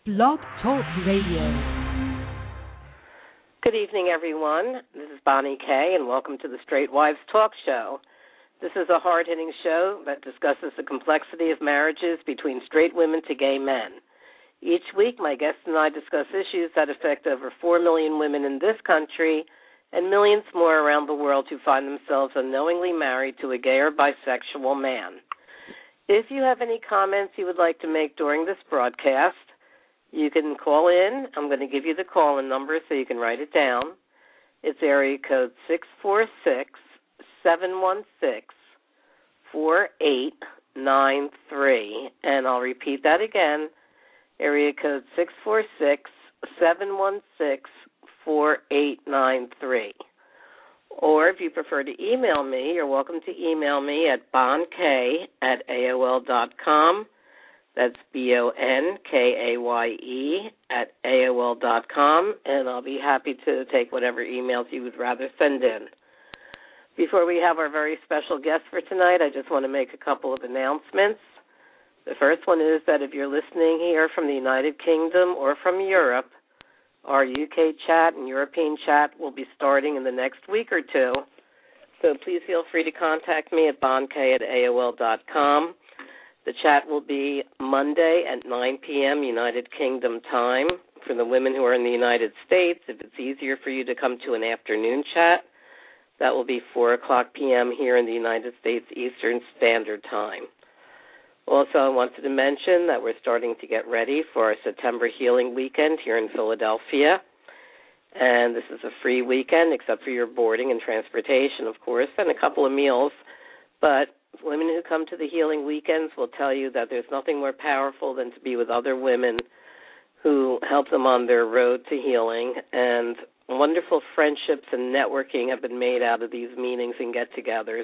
Blog Talk Radio. Good evening, everyone. This is Bonnie Kay, and welcome to the Straight Wives Talk Show. This is a hard-hitting show that discusses the complexity of marriages between straight women to gay men. Each week, my guests and I discuss issues that affect over 4 million women in this country and millions more around the world who find themselves unknowingly married to a gay or bisexual man. If you have any comments you would like to make during this broadcast, you can call in. I'm going to give you the call-in number so you can write it down. It's area code 646-716-4893. And I'll repeat that again, area code 646-716-4893. Or if you prefer to email me, you're welcome to email me at bonkay@aol.com. That's BONKAYE@AOL.com, and I'll be happy to take whatever emails you would rather send in. Before we have our very special guest for tonight, I just want to make a couple of announcements. The first one is that if you're listening here from the United Kingdom or from Europe, our UK chat and European chat will be starting in the next week or two. So please feel free to contact me at bonkay@aol.com. The chat will be Monday at 9 p.m. United Kingdom time. For the women who are in the United States, if it's easier for you to come to an afternoon chat, that will be 4 o'clock p.m. here in the United States Eastern Standard Time. Also, I wanted to mention that we're starting to get ready for our September Healing Weekend here in Philadelphia. And this is a free weekend except for your boarding and transportation, of course, and a couple of meals. But women who come to the Healing Weekends will tell you that there's nothing more powerful than to be with other women who help them on their road to healing. And wonderful friendships and networking have been made out of these meetings and get-togethers.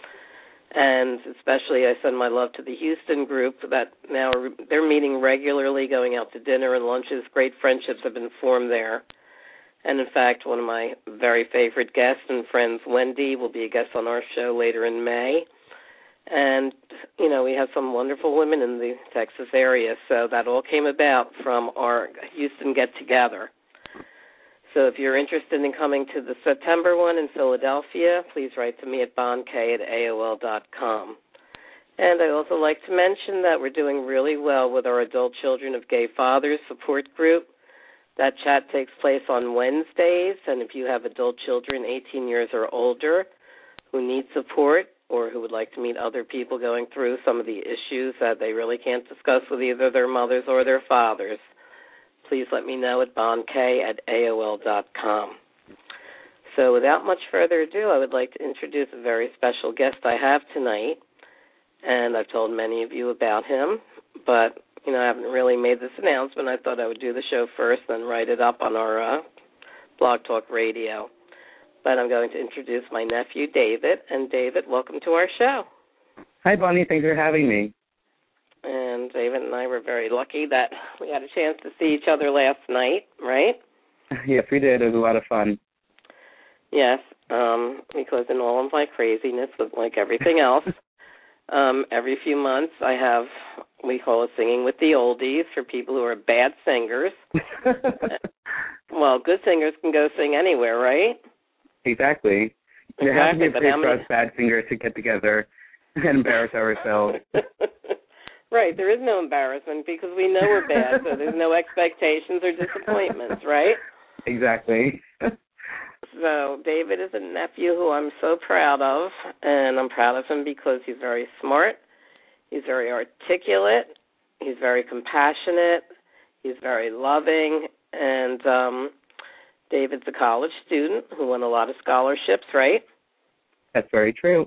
And especially I send my love to the Houston group that now they're meeting regularly, going out to dinner and lunches. Great friendships have been formed there. And, in fact, one of my very favorite guests and friends, Wendy, will be a guest on our show later in May. And, you know, we have some wonderful women in the Texas area, so that all came about from our Houston get-together. So if you're interested in coming to the September one in Philadelphia, please write to me at bonkay@aol.com. And I also like to mention that we're doing really well with our Adult Children of Gay Fathers support group. That chat takes place on Wednesdays, and if you have adult children 18 years or older who need support or who would like to meet other people going through some of the issues that they really can't discuss with either their mothers or their fathers, please let me know at bonkay@aol.com. So without much further ado, I would like to introduce a very special guest I have tonight, and I've told many of you about him, but, you know, I haven't really made this announcement. I thought I would do the show first, then write it up on our Blog Talk Radio. But I'm going to introduce my nephew, David, and David, welcome to our show. Hi, Bonnie. Thanks for having me. And David and I were very lucky that we had a chance to see each other last night, right? Yes, we did. It was a lot of fun. Yes, because in all of my craziness, like everything else, every few months we call it Singing with the Oldies for people who are bad singers. Well, good singers can go sing anywhere, right? Exactly. There has to be a place for us bad singers to get together and embarrass ourselves. Right, there is no embarrassment because we know we're bad, so there's no expectations or disappointments, right? Exactly. So David is a nephew who I'm so proud of, and I'm proud of him because he's very smart, he's very articulate, he's very compassionate, he's very loving, and David's a college student who won a lot of scholarships, right? That's very true.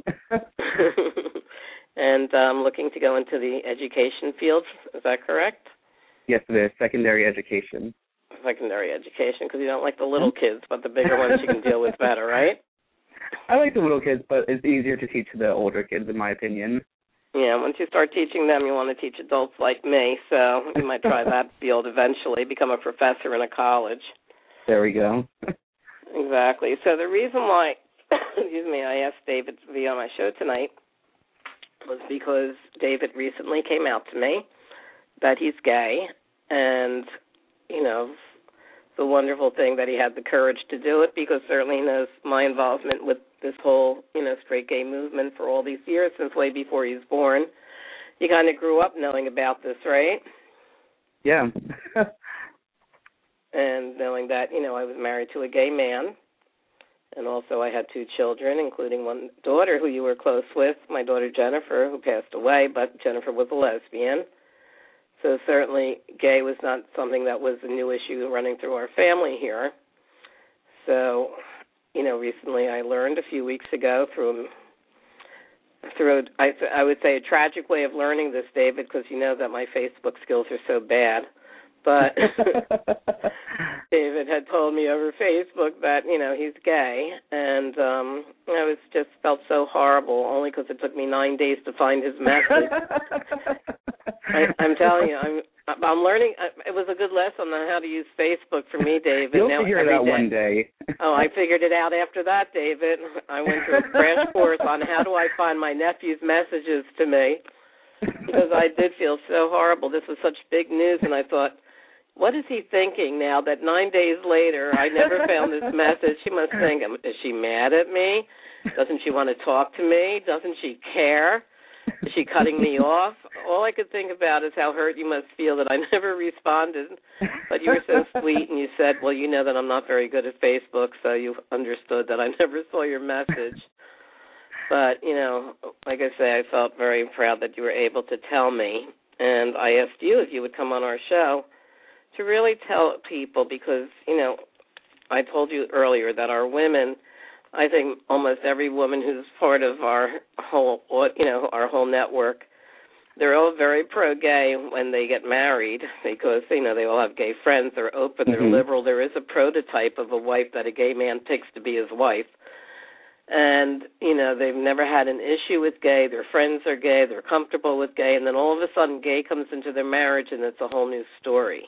And looking to go into the education field. Is that correct? Yes, it is. Secondary education. Secondary education, because you don't like the little kids, but the bigger ones you can deal with better, right? I like the little kids, but it's easier to teach the older kids, in my opinion. Yeah, once you start teaching them, you want to teach adults like me, so you might try that field eventually, become a professor in a college. There we go. Exactly. So the reason why, I asked David to be on my show tonight was because David recently came out to me that he's gay, and the wonderful thing that he had the courage to do it, because certainly he knows my involvement with this whole, straight gay movement for all these years, since way before he was born. You kind of grew up knowing about this, right? Yeah. And knowing that, I was married to a gay man, and also I had 2 children, including one daughter who you were close with, my daughter Jennifer, who passed away, but Jennifer was a lesbian. So certainly gay was not something that was a new issue running through our family here. So, recently I learned a few weeks ago through I would say a tragic way of learning this, David, because you know that my Facebook skills are so bad. But David had told me over Facebook that, he's gay, and I just felt so horrible, only because it took me 9 days to find his message. I'm telling you, I'm learning. It was a good lesson on how to use Facebook for me, David. You'll figure it out one day. Oh, I figured it out after that, David. I went through a crash course on how do I find my nephew's messages to me, because I did feel so horrible. This was such big news, and I thought, what is he thinking now that 9 days later I never found this message? She must think, is she mad at me? Doesn't she want to talk to me? Doesn't she care? Is she cutting me off? All I could think about is how hurt you must feel that I never responded. But you were so sweet, and you said, well, you know that I'm not very good at Facebook, so you understood that I never saw your message. But, like I say, I felt very proud that you were able to tell me. And I asked you if you would come on our show to really tell people, because, I told you earlier that our women, I think almost every woman who's part of our whole network, they're all very pro-gay when they get married, because, they all have gay friends, they're open, they're liberal. There is a prototype of a wife that a gay man picks to be his wife. And, they've never had an issue with gay, their friends are gay, they're comfortable with gay, and then all of a sudden gay comes into their marriage and it's a whole new story.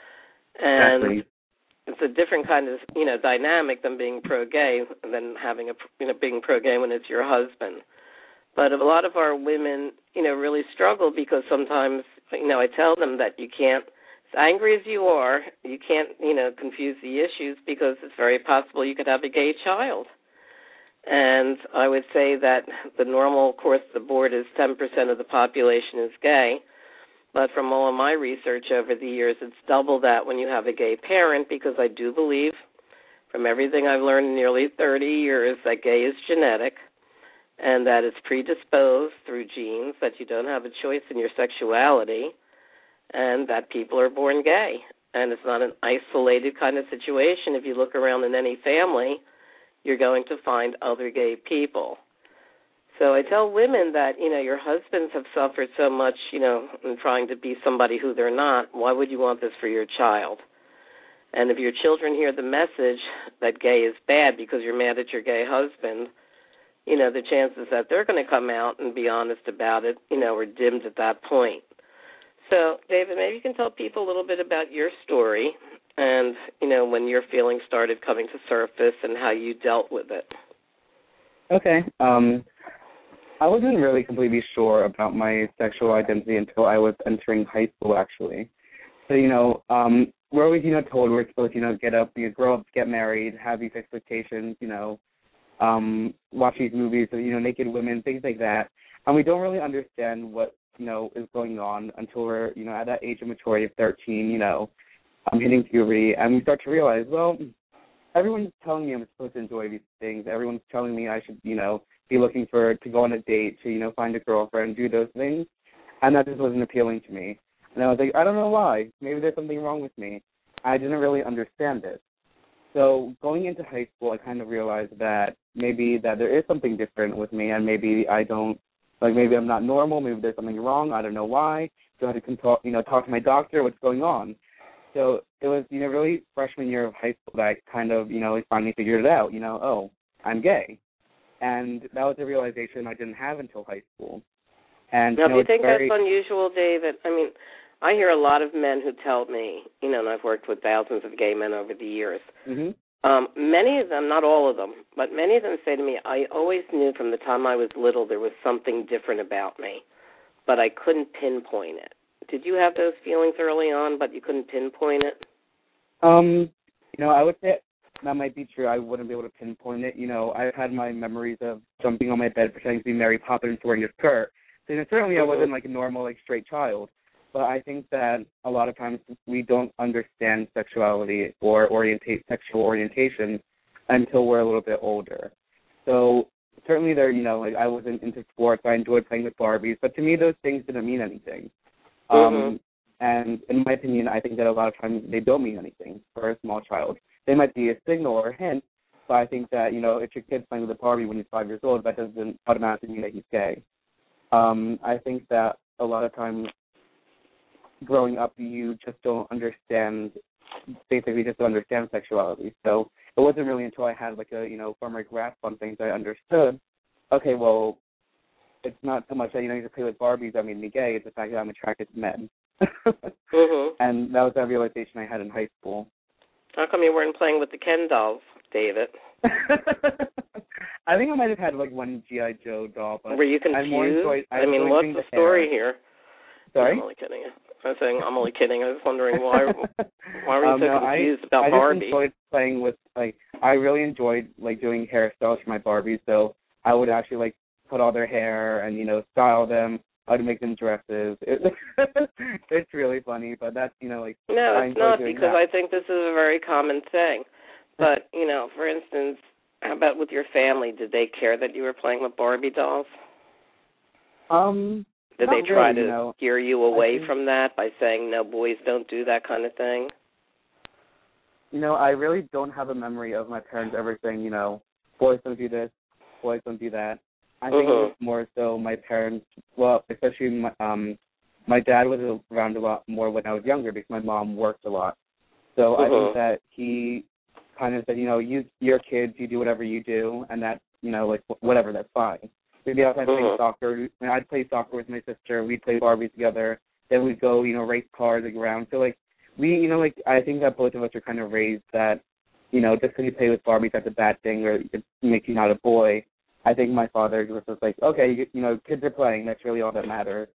And exactly. It's a different kind of, dynamic than being pro-gay, than having being pro-gay when it's your husband. But a lot of our women, really struggle, because sometimes, I tell them that you can't, as angry as you are, you can't, confuse the issues, because it's very possible you could have a gay child. And I would say that the normal course of the board is 10% of the population is gay. But from all of my research over the years, it's double that when you have a gay parent, because I do believe, from everything I've learned in nearly 30 years, that gay is genetic, and that it's predisposed through genes, that you don't have a choice in your sexuality, and that people are born gay. And it's not an isolated kind of situation. If you look around in any family, you're going to find other gay people. So I tell women that, your husbands have suffered so much, in trying to be somebody who they're not. Why would you want this for your child? And if your children hear the message that gay is bad because you're mad at your gay husband, the chances that they're going to come out and be honest about it, are dimmed at that point. So, David, maybe you can tell people a little bit about your story and, when your feelings started coming to surface and how you dealt with it. Okay. I wasn't really completely sure about my sexual identity until I was entering high school, actually. So, we're always, told we're supposed to, get up, grow up, get married, have these expectations, watch these movies of, naked women, things like that. And we don't really understand what, is going on until we're, at that age of maturity of 13, hitting puberty. And we start to realize, well, everyone's telling me I'm supposed to enjoy these things. Everyone's telling me I should, be looking to go on a date, to, find a girlfriend, do those things. And that just wasn't appealing to me. And I was like, I don't know why. Maybe there's something wrong with me. I didn't really understand it. So going into high school, I kind of realized that maybe that there is something different with me, and maybe I don't, maybe I'm not normal, maybe there's something wrong, I don't know why. So I had to talk to my doctor, what's going on. So it was, really freshman year of high school that I kind of, finally figured it out, oh, I'm gay. And that was a realization I didn't have until high school. And now, do you think that's unusual, David? I mean, I hear a lot of men who tell me, and I've worked with thousands of gay men over the years. Mm-hmm. Many of them, not all of them, but many of them say to me, I always knew from the time I was little there was something different about me, but I couldn't pinpoint it. Did you have those feelings early on, but you couldn't pinpoint it? I would say that might be true. I wouldn't be able to pinpoint it. I've had my memories of jumping on my bed pretending to be Mary Poppins wearing a skirt. So certainly I wasn't like a normal, like, straight child. But I think that a lot of times we don't understand sexuality or sexual orientation until we're a little bit older. So certainly I wasn't into sports. I enjoyed playing with Barbies. But to me, those things didn't mean anything. And in my opinion, I think that a lot of times they don't mean anything for a small child. They might be a signal or a hint, but I think that, if your kid's playing with a Barbie when he's 5 years old, that doesn't automatically mean that he's gay. I think that a lot of times growing up, you just don't understand sexuality. So it wasn't really until I had, like, a, firmer grasp on things I understood, okay, well, it's not so much that, you play with Barbies that made me gay, it's the fact that I'm attracted to men. And that was that realization I had in high school. How come you weren't playing with the Ken dolls, David? I think I might have had, like, one G.I. Joe doll. But were you confused? what's the story here? Sorry? I'm only kidding. I'm saying I'm only kidding. I was wondering why were you so confused about Barbie? I just enjoyed playing with, like, I really enjoyed, like, doing hairstyles for my Barbies, so I would actually, like, put all their hair and, style them. I would make them dresses. It's really funny, but that's, like... No, it's not, because I think this is a very common thing. But, for instance, how about with your family? Did they care that you were playing with Barbie dolls? Did they try to steer you away from that by saying, no, boys don't do that kind of thing? I really don't have a memory of my parents ever saying, boys don't do this, boys don't do that. I think it was more so my parents, well, especially my dad was around a lot more when I was younger because my mom worked a lot. So I think that he kind of said, you're kids, you do whatever you do, and that, like, whatever, that's fine. Maybe I was playing soccer. I'd play soccer with my sister. We'd play Barbies together. Then we'd go, race cars around. So, like, we, I think that both of us are kind of raised that, just because you play with Barbies, that's a bad thing or it makes you not a boy. I think my father was just like, okay, kids are playing. That's really all that matters.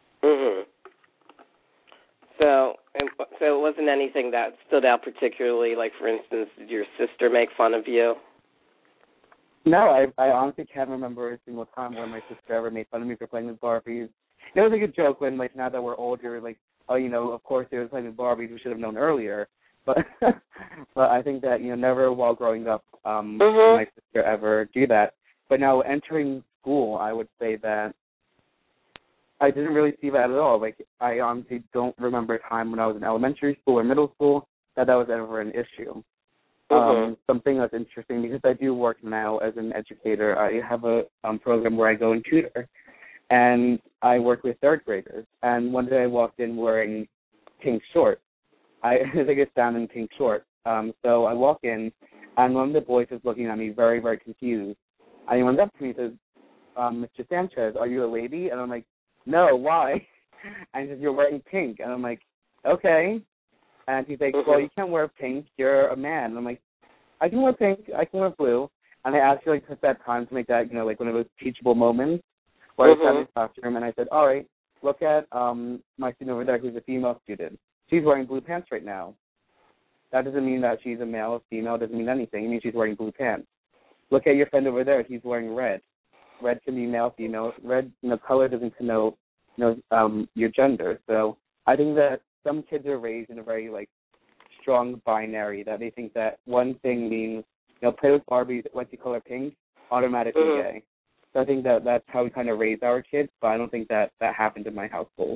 So it wasn't anything that stood out particularly. Like, for instance, did your sister make fun of you? No, I honestly can't remember a single time when my sister ever made fun of me for playing with Barbies. It was like a joke when, like, now that we're older, like, oh, of course they were playing with Barbies. We should have known earlier. But I think that, never while growing up did my sister ever do that. But now entering school, I would say that I didn't really see that at all. Like, I honestly don't remember a time when I was in elementary school or middle school that was ever an issue. Something that's interesting, because I do work now as an educator. I have a program where I go and tutor, and I work with third graders. And one day I walked in wearing pink shorts. I think it's down in pink shorts. So I walk in, and one of the boys is looking at me very, very confused. And he runs up to me and says, Mr. Sanchez, are you a lady? And I'm like, no, why? And he says, you're wearing pink. And I'm like, okay. And he's like, well, you can't wear pink. You're a man. And I'm like, I can wear pink. I can wear blue. And I actually took that time to make that, like one of those teachable moments where I sat in the classroom and I said, all right, look at my student over there who's a female student. She's wearing blue pants right now. That doesn't mean that she's a male or female. It doesn't mean anything. It means she's wearing blue pants. Look at your friend over there. He's wearing red. Red can be male, female. Red, color doesn't connote, your gender. So I think that some kids are raised in a very, like, strong binary that they think that one thing means, play with Barbies, once you color pink, automatically gay. So I think that that's how we kind of raise our kids, but I don't think that happened in my household.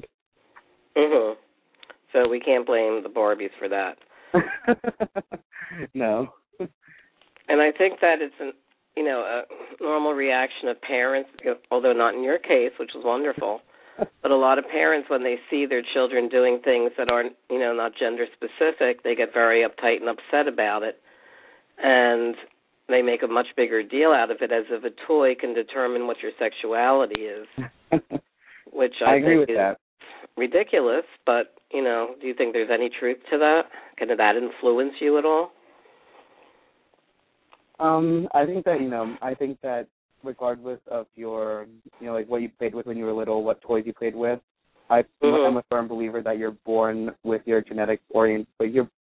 So we can't blame the Barbies for that. No. And I think that it's a normal reaction of parents, although not in your case, which was wonderful. But a lot of parents, when they see their children doing things that aren't, not gender specific, they get very uptight and upset about it. And they make a much bigger deal out of it, as if a toy can determine what your sexuality is, which I agree think with is that. Ridiculous. But, do you think there's any truth to that? Can that influence you at all? I think that regardless of your, like what you played with when you were little, what toys you played with, I'm a firm believer that you're born with your genetic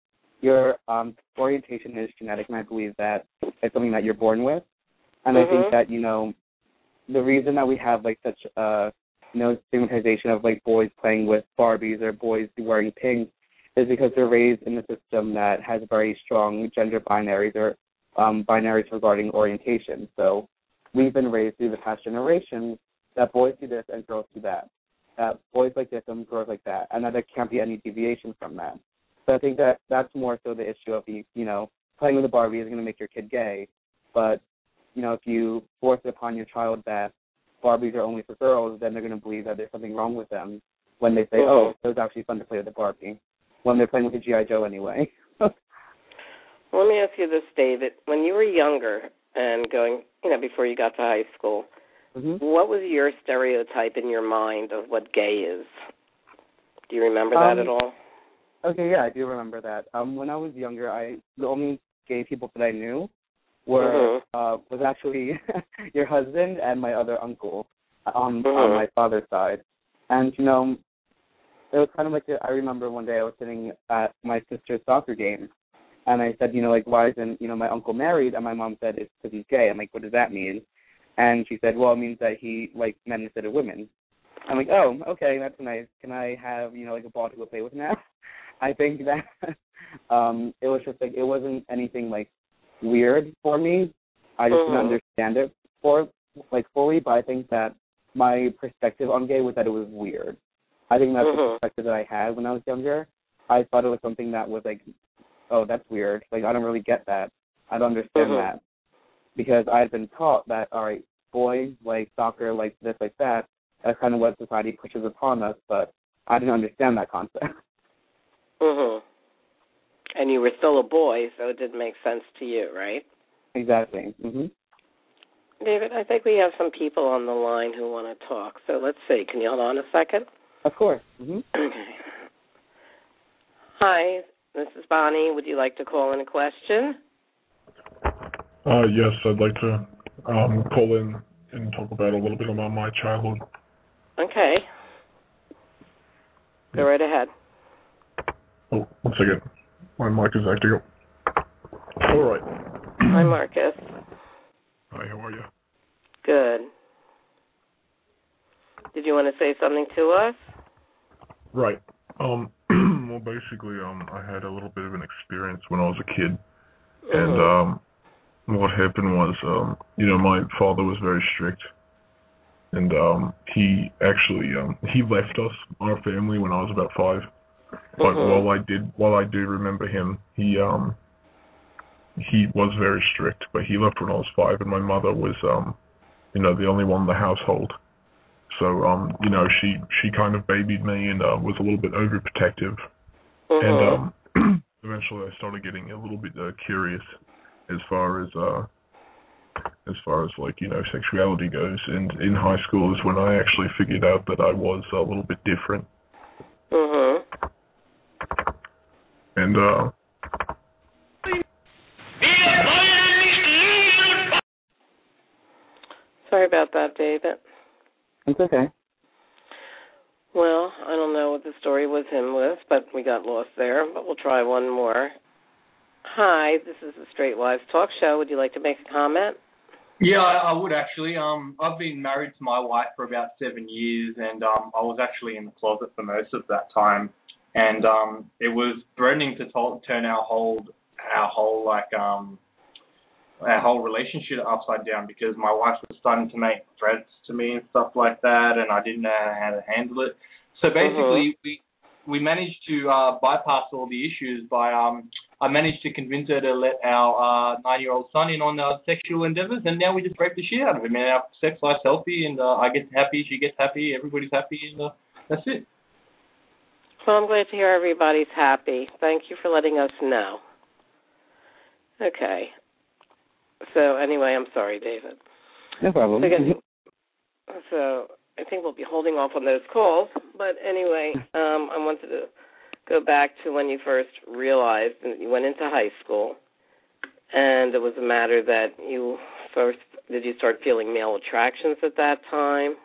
your orientation is genetic, and I believe that it's something that you're born with. And I think that, the reason that we have, like, such stigmatization of, like, boys playing with Barbies or boys wearing pink is because they're raised in a system that has very strong gender binaries or binaries regarding orientation. So we've been raised through the past generations that boys do this and girls do that. That boys like this and girls like that, and that there can't be any deviation from that. So I think that that's more so the issue of playing with a Barbie is going to make your kid gay, but if you force it upon your child that Barbies are only for girls, then they're going to believe that there's something wrong with them when they say, oh, it was actually fun to play with a Barbie, when they're playing with a G.I. Joe anyway. Let me ask you this, David. When you were younger and going, before you got to high school, what was your stereotype in your mind of what gay is? Do you remember that at all? Okay, yeah, I do remember that. When I was younger, the only gay people that I knew was actually your husband and my other uncle on my father's side. And, it was kind of like, I remember one day I was sitting at my sister's soccer game, and I said, why isn't, my uncle married? And my mom said, it's because he's gay. I'm like, what does that mean? And she said, well, it means that he likes men instead of women. I'm like, oh, okay, that's nice. Can I have, a ball to go play with now? I think that it was just, it wasn't anything, weird for me. I just didn't understand it fully, but I think that my perspective on gay was that it was weird. I think that's the perspective that I had when I was younger. I thought it was something that was oh, that's weird. I don't really get that. I don't understand that. Because I had been taught that, all right, boys like soccer, like this, like that. That's kind of what society pushes upon us, but I didn't understand that concept. And you were still a boy, so it didn't make sense to you, right? Exactly. David, I think we have some people on the line who want to talk. So let's see. Can you hold on a second? Of course. Okay. Hi, this is Bonnie. Would you like to call in a question? Yes, I'd like to call in and talk about a little bit about my childhood. Okay. Go right ahead. Oh, one second. My mic is acting up. All right. Hi, Marcus. Hi, how are you? Good. Did you want to say something to us? Right. Well, basically, I had a little bit of an experience when I was a kid, and what happened was, my father was very strict, and he actually he left us, our family, when I was about 5. But while I do remember him, he was very strict. But he left when I was 5, and my mother was, the only one in the household. So, she kind of babied me and was a little bit overprotective. And eventually, I started getting a little bit curious as far as sexuality goes. And in high school is when I actually figured out that I was a little bit different. And sorry about that, David. It's okay. Well, I don't know what the story was him with, but we got lost there. But we'll try one more. Hi, this is the Straight Wives Talk Show. Would you like to make a comment? Yeah, I would actually. I've been married to my wife for about 7 years, and I was actually in the closet for most of that time. And it was threatening to turn our whole relationship upside down, because my wife was starting to make threats to me and stuff like that, and I didn't know how to handle it. So basically, we managed to bypass all the issues by I managed to convince her to let our 9-year-old son in on our sexual endeavors, and now we just break the shit out of him. And our sex life's healthy, and I get happy, she gets happy, everybody's happy, and that's it. Well, I'm glad to hear everybody's happy. Thank you for letting us know. Okay. So anyway, I'm sorry, David. No problem. So I think we'll be holding off on those calls. But anyway, I wanted to go back to when you first realized that you went into high school, and it was a matter that did you start feeling male attractions at that time?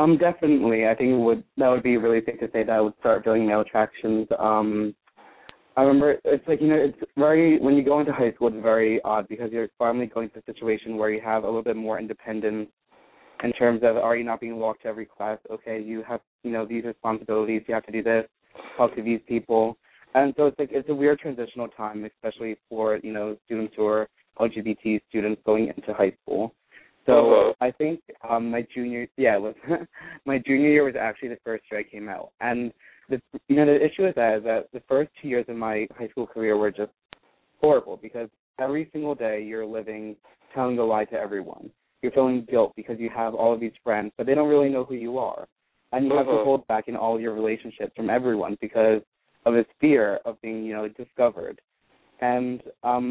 Definitely. I think that would be really safe to say that I would start feeling male attractions. I remember it's like, it's very, when you go into high school, it's very odd because you're finally going to a situation where you have a little bit more independence in terms of, are you not being walked to every class? Okay, you have, these responsibilities. You have to do this, talk to these people. And so it's like, it's a weird transitional time, especially for, students who are LGBT students going into high school. So I think my junior year was actually the first year I came out. And the issue with that is that the first 2 years of my high school career were just horrible because every single day you're living telling a lie to everyone. You're feeling guilt because you have all of these friends, but they don't really know who you are. And you have to hold back in all of your relationships from everyone because of this fear of being, discovered. And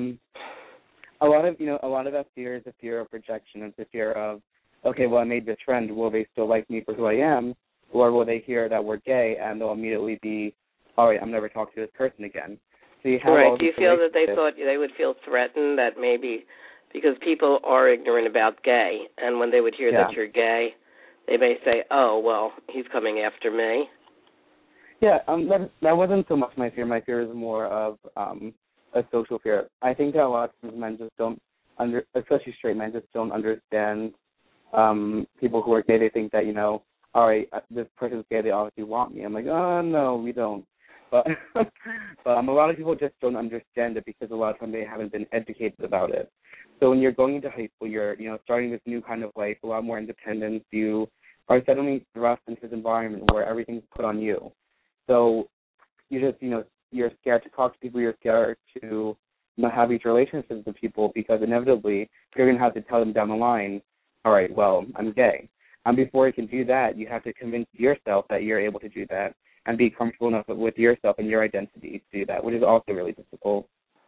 a lot of that fear is a fear of rejection. It's a fear of, okay, well, I made this friend. Will they still like me for who I am? Or will they hear that we're gay and they'll immediately be, all right, I'm never talking to this person again. So you have right. Do you feel that they thought they would feel threatened that maybe because people are ignorant about gay, and when they would hear that you're gay, they may say, oh, well, he's coming after me? Yeah, that wasn't so much my fear. My fear is more of a social fear. I think that a lot of times men just don't, especially straight men, just don't understand people who are gay. They think that, all right, this person's gay, they obviously want me. I'm like, oh, no, we don't. But a lot of people just don't understand it because a lot of times they haven't been educated about it. So when you're going into high school, you're, starting this new kind of life, a lot more independence. You are suddenly thrust into this environment where everything's put on you. So you just, you're scared to talk to people. You're scared to have these relationships with people because inevitably you're going to have to tell them down the line, all right, well, I'm gay. And before you can do that, you have to convince yourself that you're able to do that and be comfortable enough with yourself and your identity to do that, which is also really difficult.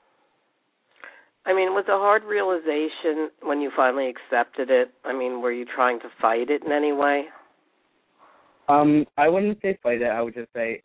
I mean, was it a hard realization when you finally accepted it? I mean, were you trying to fight it in any way? I wouldn't say fight it. I would just say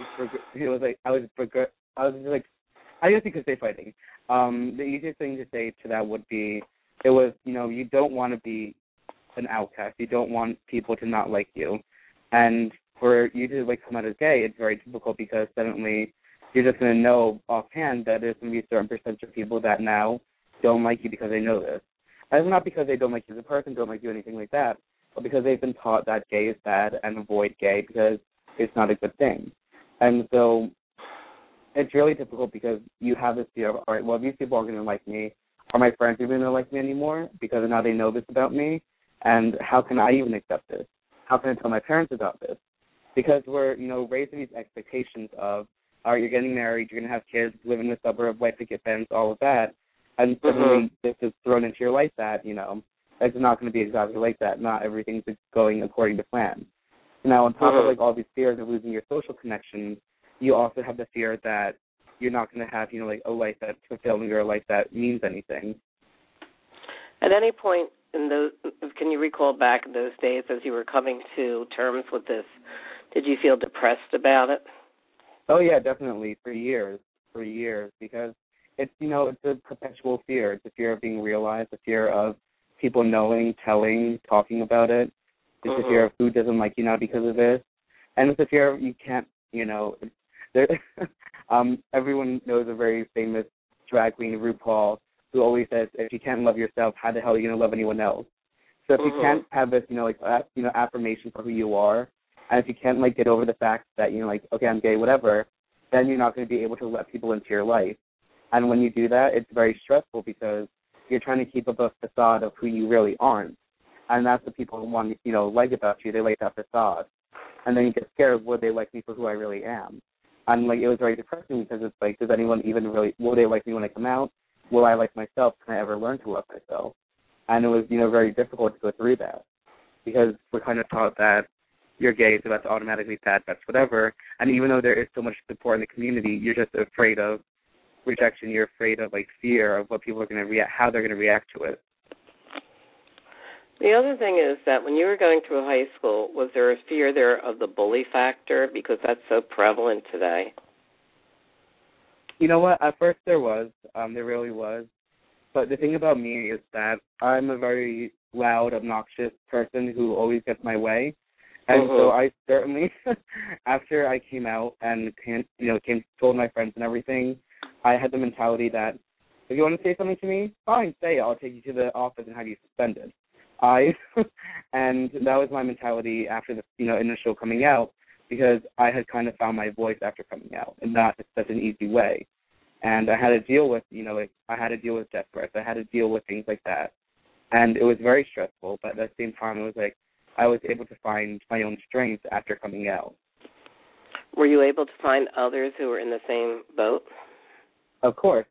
I guess you could say fighting. The easiest thing to say to that would be, it was, you don't want to be an outcast. You don't want people to not like you. And for you to come out as gay, it's very difficult because suddenly you're just going to know offhand that there's going to be a certain percentage of people that now don't like you because they know this. And it's not because they don't like you as a person, don't like you, anything like that, but because they've been taught that gay is bad and avoid gay because it's not a good thing. And so it's really difficult because you have this fear of, all right, well, these people are going to like me. Are my friends even going to like me anymore because now they know this about me? And how can I even accept this? How can I tell my parents about this? Because we're, raised in these expectations of, all right, you're getting married, you're going to have kids, live in the suburb, white picket fence, all of that, and suddenly this is thrown into your life that, it's not going to be exactly like that. Not everything's going according to plan. Now, on top of, all these fears of losing your social connections, you also have the fear that you're not going to have, a life that's fulfilling or a life that means anything. At any point can you recall back in those days as you were coming to terms with this, did you feel depressed about it? Oh, yeah, definitely, for years, because it's, it's a perpetual fear. It's a fear of being realized, a fear of people knowing, telling, talking about it. It's a fear of who doesn't like you now because of this. And it's a fear of you can't, everyone knows a very famous drag queen, RuPaul, who always says, if you can't love yourself, how the hell are you going to love anyone else? So if you can't have this, affirmation for who you are, and if you can't, get over the fact that, okay, I'm gay, whatever, then you're not going to be able to let people into your life. And when you do that, it's very stressful because you're trying to keep up a facade of who you really aren't. And that's what people want, like about you. They like that facade. And then you get scared of, will they like me for who I really am? And, it was very depressing because it's does anyone even really, will they like me when I come out? Will I like myself? Can I ever learn to love myself? And it was, very difficult to go through that because we're kind of taught that you're gay, so that's automatically bad, that's whatever. And even though there is so much support in the community, you're just afraid of rejection. You're afraid of, fear of what people are going to react, how they're going to react to it. The other thing is that when you were going through high school, was there a fear there of the bully factor? Because that's so prevalent today. You know what? At first there was. There really was. But the thing about me is that I'm a very loud, obnoxious person who always gets my way. And so I certainly, after I came out and told my friends and everything, I had the mentality that if you want to say something to me, fine, say it. I'll take you to the office and have you suspended. And that was my mentality after the initial coming out, because I had kind of found my voice after coming out, and not in such an easy way. And I had to deal with I had to deal with death threats. I had to deal with things like that, and it was very stressful. But at the same time, it was like I was able to find my own strength after coming out. Were you able to find others who were in the same boat? Of course.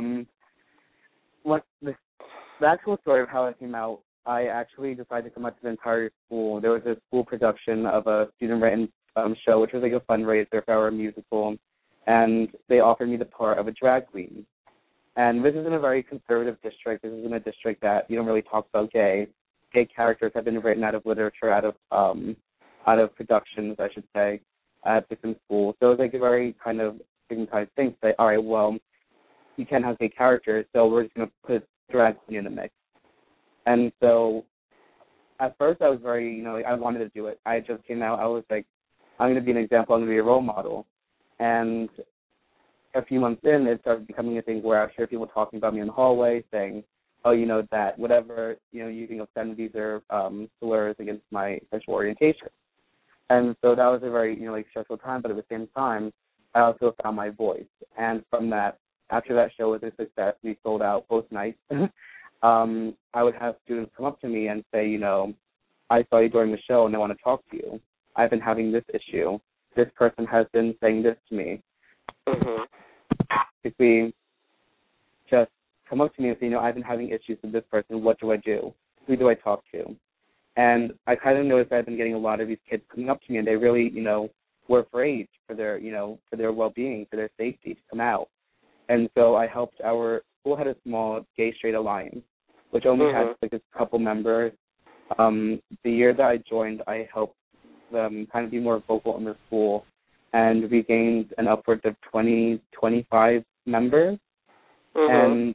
What the actual story of how I came out, I actually decided to come out to the entire school. There was a school production of a student-written show, which was like a fundraiser for our musical, and they offered me the part of a drag queen. And this is in a very conservative district. This is in a district that you don't really talk about gay. Gay characters have been written out of literature, out of productions, I should say, at different schools. So it was like a very kind of stigmatized thing to say, all right, well, you can't have gay characters, so we're just going to put drag queen in the mix. And so at first I was very, I wanted to do it. I just came out. I was like, I'm going to be an example. I'm going to be a role model. And a few months in, it started becoming a thing where I hear people talking about me in the hallway saying, oh, that whatever, using obscenities or slurs against my sexual orientation. And so that was a very, stressful time. But at the same time, I also found my voice. And from that, after that show was a success, we sold out both nights. I would have students come up to me and say, I saw you during the show and I want to talk to you. I've been having this issue. This person has been saying this to me. If we just come up to me and say, I've been having issues with this person, what do I do? Who do I talk to? And I kind of noticed I've been getting a lot of these kids coming up to me, and they really, were afraid for their well-being, for their safety to come out. And so I helped our school had a small gay straight alliance, which only had like a couple members. The year that I joined, I helped them kind of be more vocal in the school, and we gained an upwards of 25 members. And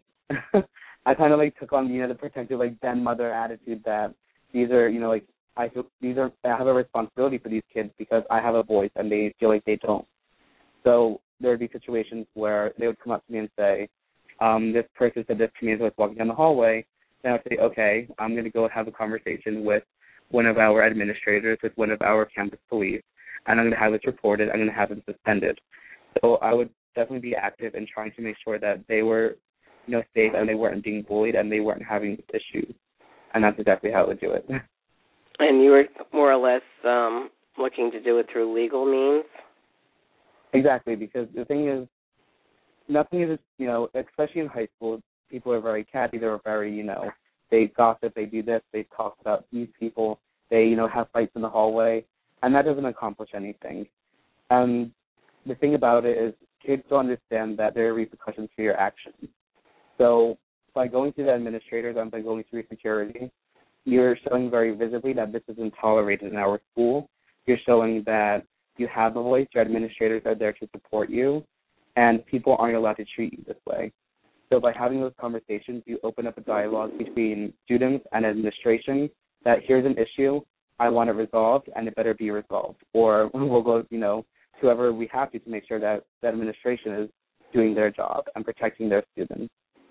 I kind of took on the protective den mother attitude that these are I have a responsibility for these kids because I have a voice and they feel like they don't. So there would be situations where they would come up to me and say, this person said this to me as I was walking down the hallway. Then I would say, okay, I'm going to go have a conversation with one of our administrators, with one of our campus police, and I'm going to have this reported. I'm going to have them suspended. So I would definitely be active in trying to make sure that they were, safe and they weren't being bullied and they weren't having issues. And that's exactly how I would do it. And you were more or less looking to do it through legal means? Exactly, because the thing is, nothing is, especially in high school, people are very catty. They're very, they gossip, they do this, they talk about these people, they, have fights in the hallway, and that doesn't accomplish anything. And the thing about it is kids don't understand that there are repercussions for your actions. So by going through the administrators and by going through security, you're showing very visibly that this isn't tolerated in our school. You're showing that you have a voice, your administrators are there to support you, and people aren't allowed to treat you this way. So by having those conversations, you open up a dialogue between students and administration that here's an issue, I want it resolved, and it better be resolved. Or we'll go, to whoever we have to make sure that the administration is doing their job and protecting their students.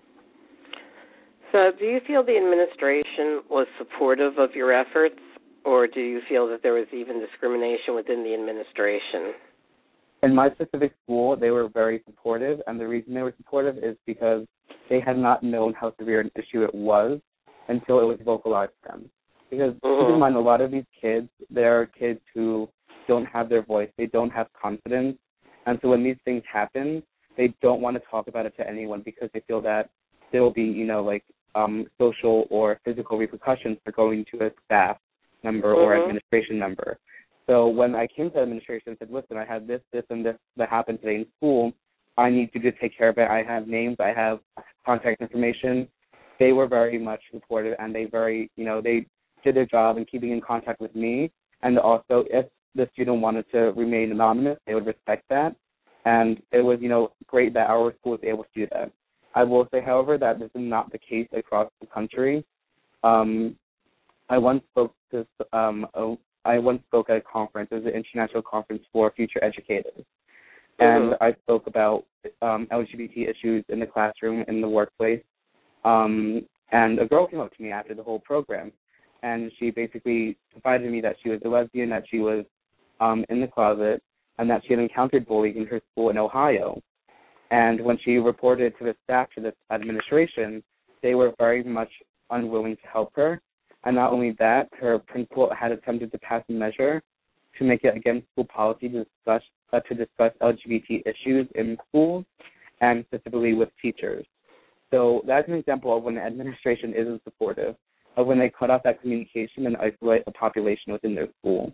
So do you feel the administration was supportive of your efforts, or do you feel that there was even discrimination within the administration? In my specific school, they were very supportive, and the reason they were supportive is because they had not known how severe an issue it was until it was vocalized to them. Because keep in mind, a lot of these kids, they're kids who don't have their voice, they don't have confidence, and so when these things happen, they don't want to talk about it to anyone because they feel that there will be, social or physical repercussions for going to a staff member or administration member. So when I came to administration and said, listen, I have this, and this that happened today in school, I need you to take care of it. I have names, I have contact information. They were very much supportive, and they very, they did their job in keeping in contact with me. And also, if the student wanted to remain anonymous, they would respect that. And it was, great that our school was able to do that. I will say, however, that this is not the case across the country. I once spoke to I once spoke at a conference. It was an international conference for future educators. And I spoke about LGBT issues in the classroom, in the workplace. And a girl came up to me after the whole program, and she basically confided to me that she was a lesbian, that she was in the closet, and that she had encountered bullying in her school in Ohio. And when she reported to the staff, to the administration, they were very much unwilling to help her. And not only that, her principal had attempted to pass a measure to make it against school policy to discuss LGBT issues in schools, and specifically with teachers. So that's an example of when the administration isn't supportive, of when they cut off that communication and isolate a population within their school.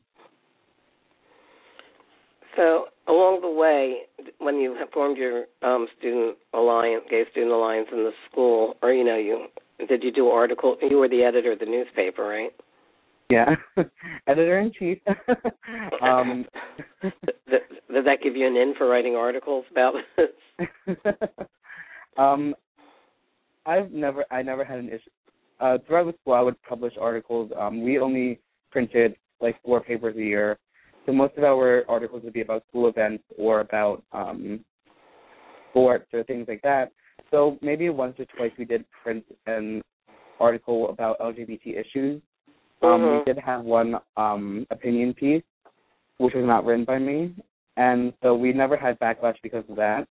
So along the way, when you formed your student alliance, gay student alliance in the school, or did you do article? You were the editor of the newspaper, right? Yeah, editor-in-chief. Did that give you an in for writing articles about this? I never had an issue. Throughout the school, I would publish articles. We only printed like 4 papers a year, so most of our articles would be about school events or about sports or things like that. So maybe once or twice we did print an article about LGBT issues. We did have one opinion piece, which was not written by me, and so we never had backlash because of that.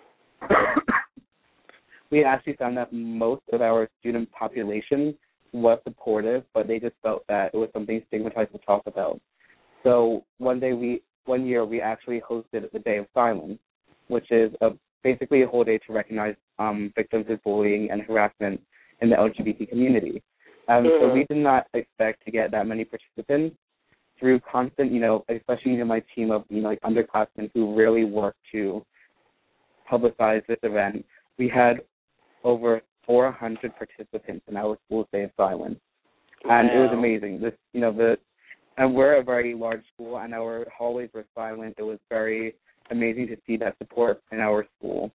We actually found that most of our student population was supportive, but they just felt that it was something stigmatized to talk about. So one year we actually hosted the Day of Silence, which is basically a whole day to recognize victims of bullying and harassment in the LGBT community. So we did not expect to get that many participants through constant, especially my team of, like underclassmen who really worked to publicize this event. We had over 400 participants in our school's Day of Silence, and it was amazing. And we're a very large school, and our hallways were silent. It was very amazing to see that support in our school.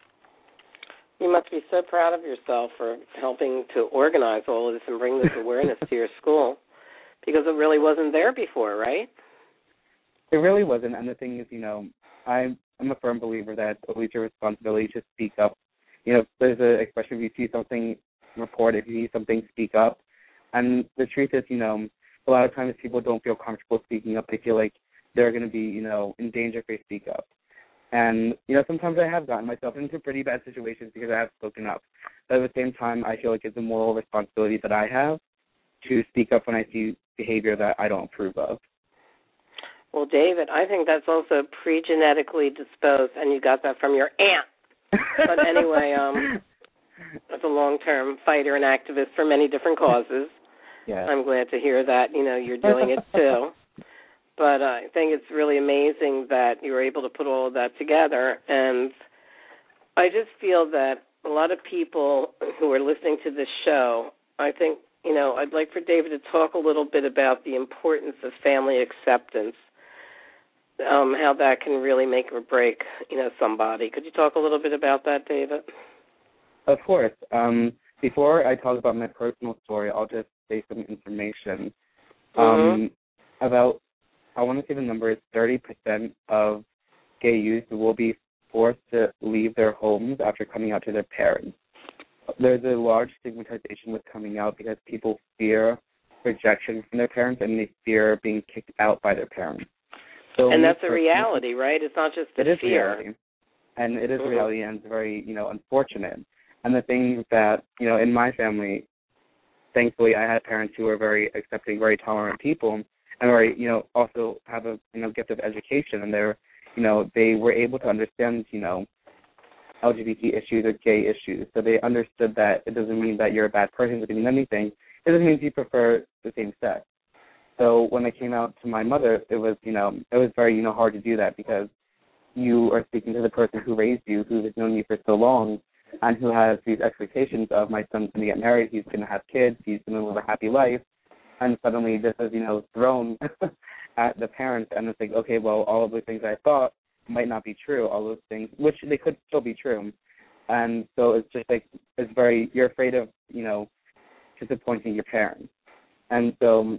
You must be so proud of yourself for helping to organize all of this and bring this awareness to your school, because it really wasn't there before, right? It really wasn't, and the thing is, I'm a firm believer that it's always your responsibility to speak up. There's an expression, if you see something, report. If you see something, speak up. And the truth is, a lot of times people don't feel comfortable speaking up. They feel like they're going to be, in danger if they speak up. And, sometimes I have gotten myself into pretty bad situations because I have spoken up. But at the same time, I feel like it's a moral responsibility that I have to speak up when I see behavior that I don't approve of. Well, David, I think that's also pre-genetically disposed, and you got that from your aunt. But anyway, as a long-term fighter and activist for many different causes, I'm glad to hear that, you're doing it too. But I think it's really amazing that you were able to put all of that together. And I just feel that a lot of people who are listening to this show, I think, I'd like for David to talk a little bit about the importance of family acceptance, how that can really make or break, somebody. Could you talk a little bit about that, David? Of course. Before I talk about my personal story, I'll just say some information. About, I want to say the number is 30% of gay youth will be forced to leave their homes after coming out to their parents. There's a large stigmatization with coming out because people fear rejection from their parents and they fear being kicked out by their parents. So and that's a reality, right? It's not just a fear. Reality. And it is reality, and it's very, unfortunate. And the thing that, in my family, thankfully I had parents who were very accepting, very tolerant people, and very, also have a, gift of education, and they're, they were able to understand, LGBT issues or gay issues. So they understood that it doesn't mean that you're a bad person, it doesn't mean anything. It just means you prefer the same sex. So when I came out to my mother, it was, it was very, hard to do that because you are speaking to the person who raised you, who has known you for so long, and who has these expectations of my son's going to get married, he's going to have kids, he's going to live a happy life, and suddenly this is, thrown at the parents, and it's like, okay, well, all of the things I thought might not be true, all those things, which they could still be true. And so it's just like, you're afraid of, disappointing your parents. And so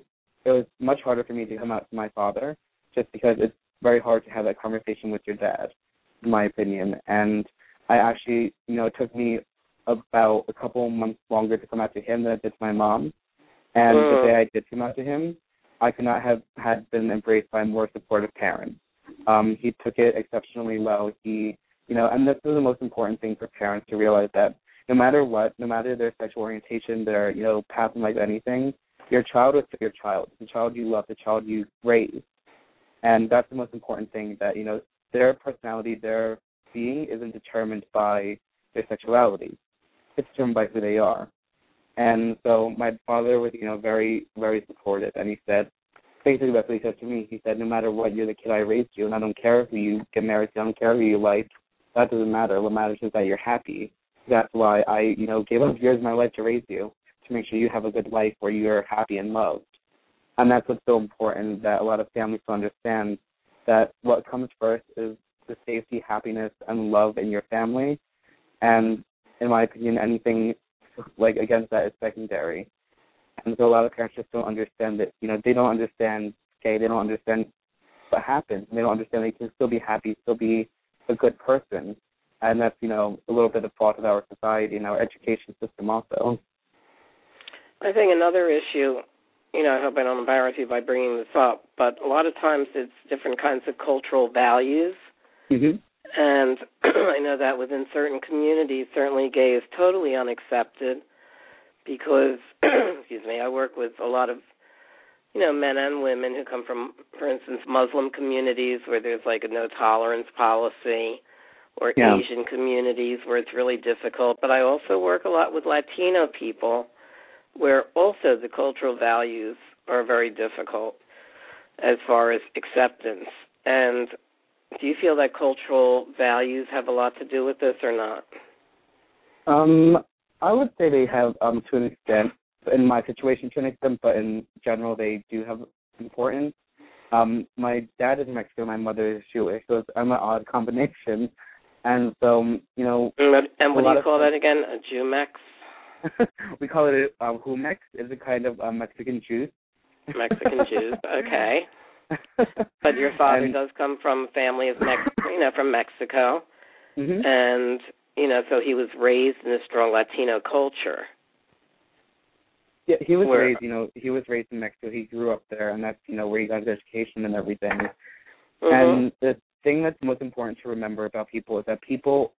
was much harder for me to come out to my father, just because it's very hard to have that conversation with your dad, in my opinion. And I actually, it took me about a couple months longer to come out to him than it did to my mom. And the day I did come out to him, I could not have had been embraced by a more supportive parent. He took it exceptionally well. And this is the most important thing for parents to realize, that no matter what, no matter their sexual orientation, their, path in life, anything, your child is your child, the child you love, the child you raise. And that's the most important thing, that, their personality, their being isn't determined by their sexuality. It's determined by who they are. And so my father was, very, very supportive. And he said, basically that's what he said to me. He said, no matter what, you're the kid I raised you, and I don't care who you get married to, I don't care who you like. That doesn't matter. What matters is that you're happy. That's why I, gave up years of my life to raise you, to make sure you have a good life where you're happy and loved. And that's what's so important, that a lot of families don't understand, that what comes first is the safety, happiness, and love in your family. And in my opinion, anything against that is secondary. And so a lot of parents just don't understand that, they don't understand gay, they don't understand what happens. They don't understand they can still be happy, still be a good person. And that's, a little bit of fault of our society and our education system also. I think another issue, I hope I don't embarrass you by bringing this up, but a lot of times it's different kinds of cultural values. Mm-hmm. And I know that within certain communities, certainly gay is totally unaccepted because, I work with a lot of, men and women who come from, for instance, Muslim communities where there's like a no-tolerance policy, or Asian communities where it's really difficult. But I also work a lot with Latino people where also the cultural values are very difficult as far as acceptance. And do you feel that cultural values have a lot to do with this or not? I would say they have to an extent, in my situation to an extent, but in general they do have importance. My dad is Mexican, my mother is Jewish, so I'm an odd combination. And so, And what do you call that again? A Jew-Mex? We call it Jumex. It's a kind of Mexican juice. Mexican Jews, okay. But your father does come from a family of from Mexico, and so he was raised in a strong Latino culture. Yeah, he was raised in Mexico. He grew up there, and that's where he got his education and everything. And the thing that's most important to remember about people is that people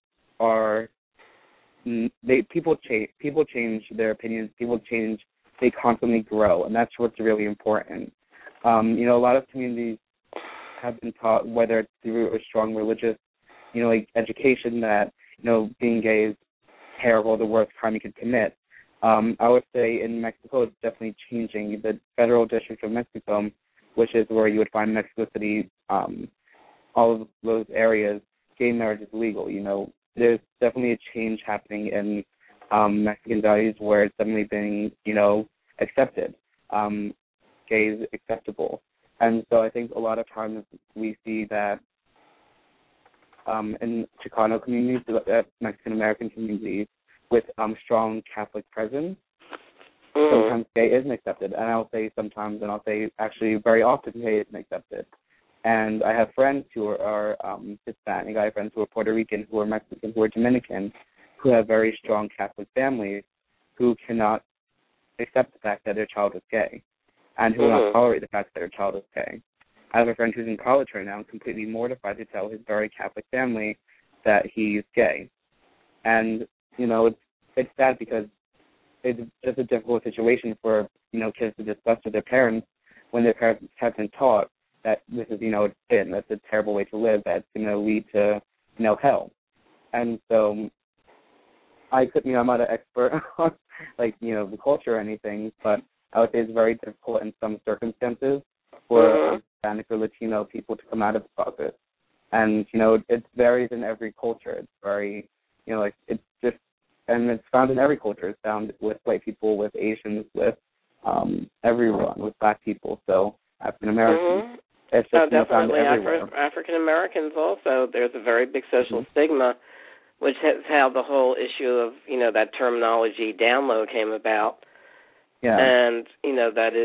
change their opinions. People change. They constantly grow, and that's what's really important. A lot of communities have been taught, whether it's through a strong religious, education, that, being gay is terrible, the worst crime you could commit. I would say in Mexico it's definitely changing. The Federal District of Mexico, which is where you would find Mexico City, all of those areas, gay marriage is legal. There's definitely a change happening in Mexican values where it's definitely being, accepted. Gay is acceptable. And so I think a lot of times we see that in Chicano communities, Mexican-American communities, with strong Catholic presence, sometimes gay isn't accepted. And I'll say sometimes, and I'll say actually very often, gay isn't accepted. And I have friends who are Hispanic, I have friends who are Puerto Rican, who are Mexican, who are Dominican, who have very strong Catholic families, who cannot accept the fact that their child is gay, and who will not tolerate the fact that their child is gay. I have a friend who's in college right now, completely mortified to tell his very Catholic family that he's gay. And, it's sad because it's just a difficult situation for, kids to discuss with their parents when their parents have been taught that this is, it's sin, that's a terrible way to live, that's going to lead to, hell. And so I'm not an expert on, the culture or anything, but I would say it's very difficult in some circumstances for Hispanic or Latino people to come out of the closet. And, it varies in every culture. It's very, it's just, and it's found in every culture. It's found with white people, with Asians, with everyone, with black people, so African Americans. It's just definitely. African Americans also, there's a very big social stigma, which has how the whole issue of, that terminology down low came about. Yeah. And, that is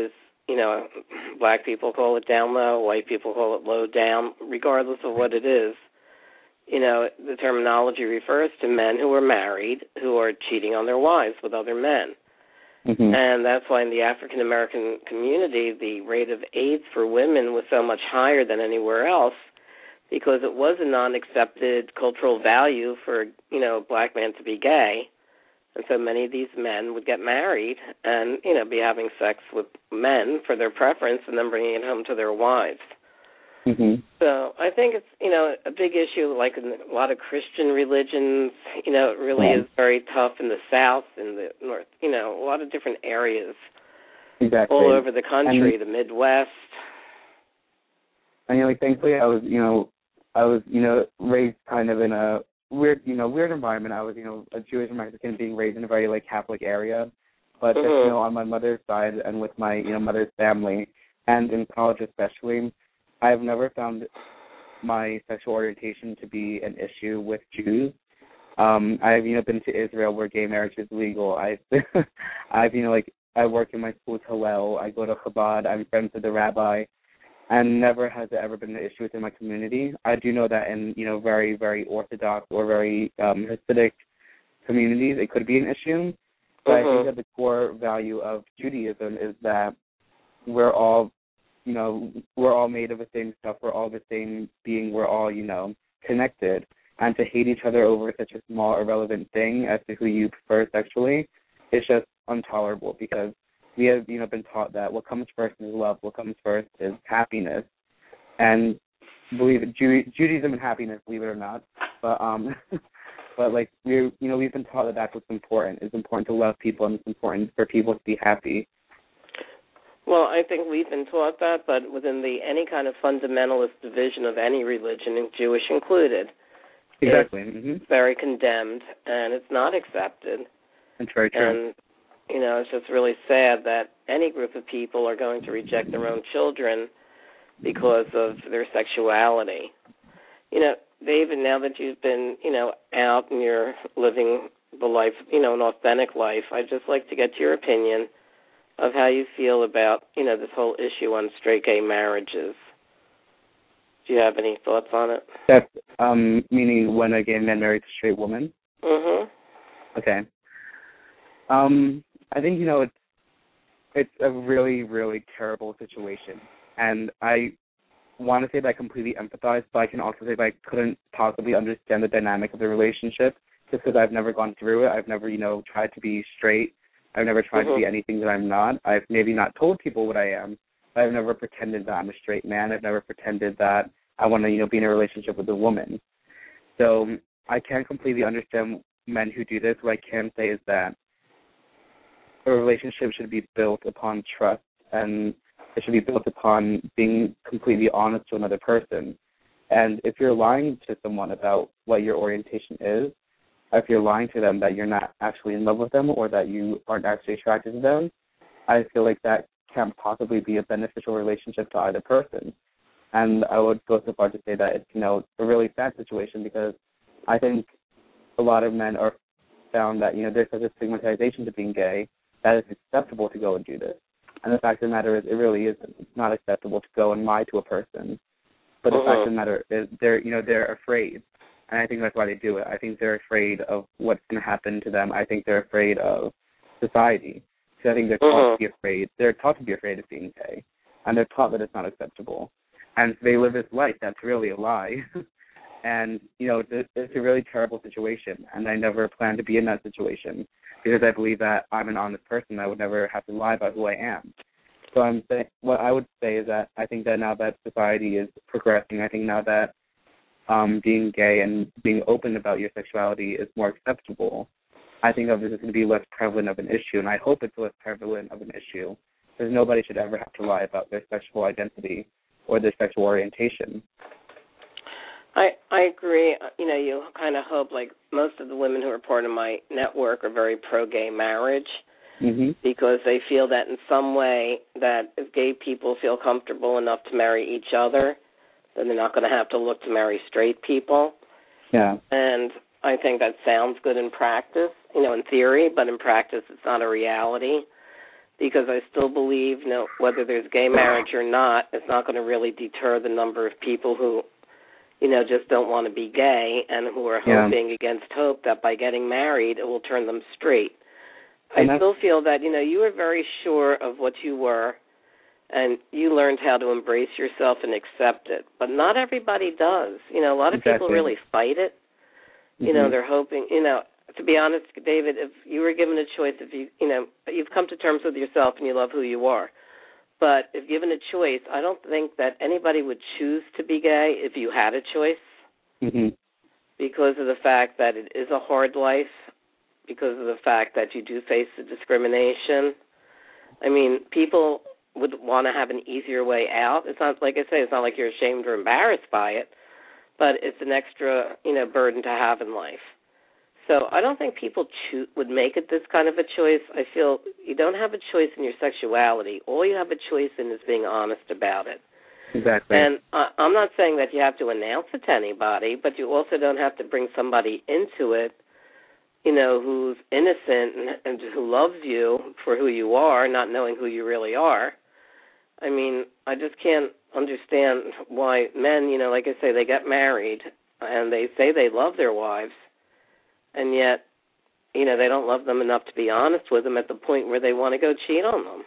black people call it down low, white people call it low down, regardless of what it is. The terminology refers to men who are married who are cheating on their wives with other men. Mm-hmm. And that's why in the African American community, the rate of AIDS for women was so much higher than anywhere else, because it was a non-accepted cultural value for, a black man to be gay. And so many of these men would get married and, be having sex with men for their preference and then bringing it home to their wives. Mm-hmm. So I think it's, a big issue, like in a lot of Christian religions, it really is very tough in the South, in the North, a lot of different areas. Exactly. All over the country, the Midwest. And, thankfully I was, raised kind of in a weird environment. I was, a Jewish Mexican being raised in a very, Catholic area. But, Mm-hmm. on my mother's side and with my, mother's family, and in college especially, I've never found my sexual orientation to be an issue with Jews. I've, been to Israel where gay marriage is legal. I work in my school's Hillel. I go to Chabad. I'm friends with the rabbi. And never has it ever been an issue within my community. I do know that in, very, very Orthodox or very Hasidic communities, it could be an issue. But I think that the core value of Judaism is that we're all made of the same stuff. We're all the same being. We're all, connected. And to hate each other over such a small, irrelevant thing as to who you prefer sexually is just intolerable, because we have, been taught that what comes first is love. What comes first is happiness. And believe it, Judaism and happiness, believe it or not. But we've been taught that that's what's important. It's important to love people, and it's important for people to be happy. Well, I think we've been taught that, but within any kind of fundamentalist division of any religion, and Jewish included, exactly, it's very condemned, and it's not accepted. That's very true. And, it's just really sad that any group of people are going to reject their own children because of their sexuality. David, now that you've been, out and you're living the life, an authentic life, I'd just like to get your opinion of how you feel about, this whole issue on straight gay marriages. Do you have any thoughts on it? That's meaning when a gay man marries a straight woman? Mm-hmm. Okay. I think, it's a really, really terrible situation. And I want to say that I completely empathize, but I can also say that I couldn't possibly understand the dynamic of the relationship just because I've never gone through it. I've never, tried to be straight. I've never tried to be anything that I'm not. I've maybe not told people what I am, but I've never pretended that I'm a straight man. I've never pretended that I want to, be in a relationship with a woman. So I can't completely understand men who do this. What I can say is that a relationship should be built upon trust, and it should be built upon being completely honest to another person. And if you're lying to someone about what your orientation is, if you're lying to them that you're not actually in love with them or that you aren't actually attracted to them, I feel like that can't possibly be a beneficial relationship to either person. And I would go so far to say that it's, a really sad situation, because I think a lot of men are found that, there's such a stigmatization to being gay that it's acceptable to go and do this. And the fact of the matter is, it really isn't. It's not acceptable to go and lie to a person. But the fact of the matter is, they're afraid. And I think that's why they do it. I think they're afraid of what's going to happen to them. I think they're afraid of society. So I think they're taught to be afraid. They're taught to be afraid of being gay. And they're taught that it's not acceptable. And they live this life that's really a lie. And, it's a really terrible situation. And I never plan to be in that situation, because I believe that I'm an honest person. I would never have to lie about who I am. So what I would say is that I think that now that society is progressing, I think now that being gay and being open about your sexuality is more acceptable, I think this is going to be less prevalent of an issue, and I hope it's less prevalent of an issue, because nobody should ever have to lie about their sexual identity or their sexual orientation. I agree. You kind of hope, like most of the women who are part of my network are very pro-gay marriage, because they feel that in some way that if gay people feel comfortable enough to marry each other, then they're not going to have to look to marry straight people. Yeah. And I think that sounds good in practice, in theory, but in practice it's not a reality. because I still believe, whether there's gay marriage or not, it's not going to really deter the number of people who, just don't want to be gay and who are hoping against hope that by getting married it will turn them straight. I still feel that, you were very sure of what you were, and you learned how to embrace yourself and accept it. But not everybody does. A lot of people really fight it. They're hoping, to be honest, David, if you were given a choice, you've come to terms with yourself and you love who you are. But if given a choice, I don't think that anybody would choose to be gay if you had a choice, because of the fact that it is a hard life, because of the fact that you do face the discrimination. I mean, people would want to have an easier way out. It's not, like I say, it's not like you're ashamed or embarrassed by it, but it's an extra, burden to have in life. So I don't think people would make it this kind of a choice. I feel you don't have a choice in your sexuality. All you have a choice in is being honest about it. Exactly. And I'm not saying that you have to announce it to anybody, but you also don't have to bring somebody into it, who's innocent and who loves you for who you are, not knowing who you really are. I mean, I just can't understand why men, like I say, they get married and they say they love their wives, and yet, they don't love them enough to be honest with them at the point where they want to go cheat on them.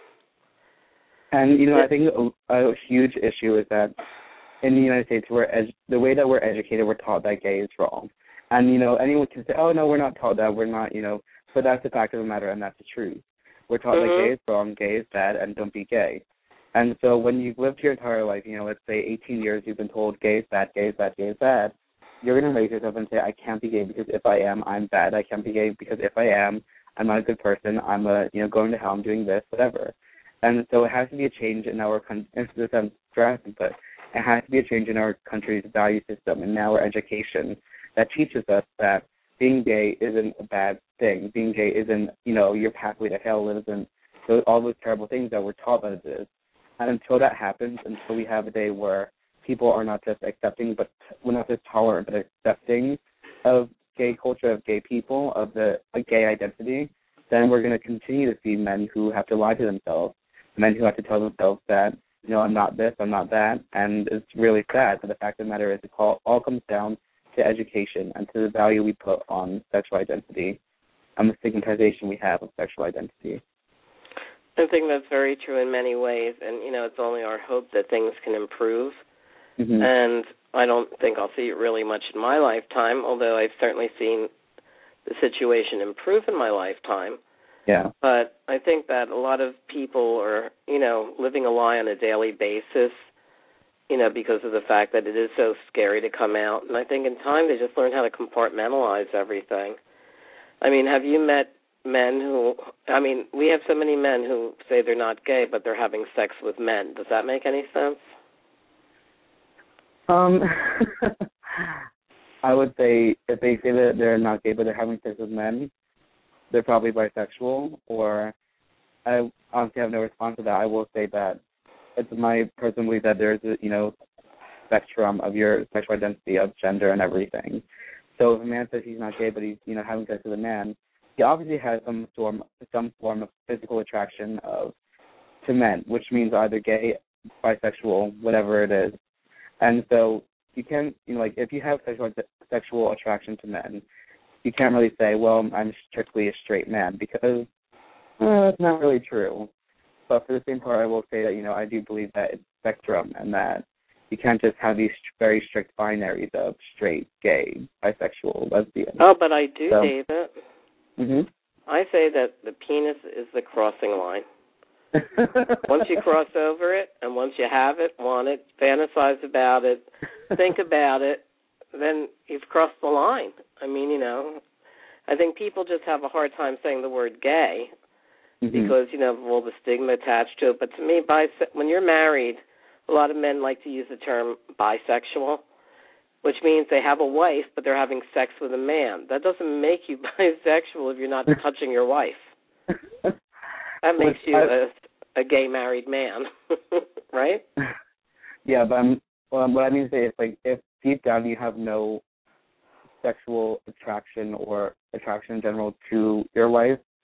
And, I think a huge issue is that in the United States, the way that we're educated, we're taught that gay is wrong. And, anyone can say, oh, no, we're not taught that, we're not, but that's the fact of the matter, and that's the truth. We're taught that gay is wrong, gay is bad, and don't be gay. And so when you've lived your entire life, let's say 18 years, you've been told gay is bad, gay is bad, gay is bad, you're going to raise yourself and say, I can't be gay because if I am, I'm bad. I can't be gay because if I am, I'm not a good person. I'm going to hell. I'm doing this, whatever. And so it has to be a change in our country. This sounds drastic, but it has to be a change in our country's value system and our education that teaches us that being gay isn't a bad thing. Being gay isn't, your pathway to hell. It isn't all those terrible things that we're taught that it is. And until that happens, until we have a day where people are not just accepting, but we're not just tolerant, but accepting of gay culture, of gay people, of the gay identity, then we're going to continue to see men who have to lie to themselves, men who have to tell themselves that, I'm not this, I'm not that, and it's really sad. But the fact of the matter is it all comes down to education and to the value we put on sexual identity and the stigmatization we have of sexual identity. I think that's very true in many ways, and, it's only our hope that things can improve. And I don't think I'll see it really much in my lifetime, although I've certainly seen the situation improve in my lifetime. Yeah. But I think that a lot of people are, living a lie on a daily basis, because of the fact that it is so scary to come out. And I think in time they just learn how to compartmentalize everything. I mean, have you met men we have so many men who say they're not gay, but they're having sex with men. Does that make any sense? I would say if they say that they're not gay but they're having sex with men, they're probably bisexual, or I honestly have no response to that. I will say that it's my personal belief that there's a, spectrum of your sexual identity, of gender and everything. So if a man says he's not gay but he's, having sex with a man, he obviously has some form of physical attraction to men, which means either gay, bisexual, whatever it is. And so you can't, if you have sexual attraction to men, you can't really say, well, I'm strictly a straight man, because that's not really true. But for the same part, I will say that, I do believe that it's spectrum and that you can't just have these very strict binaries of straight, gay, bisexual, lesbian. Oh, but I do, David. Mm-hmm. I say that the penis is the crossing line. Once you cross over it, and once you have it, want it, fantasize about it, think about it, then you've crossed the line. I mean, I think people just have a hard time saying the word gay because, of all the stigma attached to it. But to me, when you're married, a lot of men like to use the term bisexual, which means they have a wife, but they're having sex with a man. That doesn't make you bisexual if you're not touching your wife. That makes you a gay married man, right? Yeah, but what I mean to say is, if deep down you have no sexual attraction or attraction in general to your wife,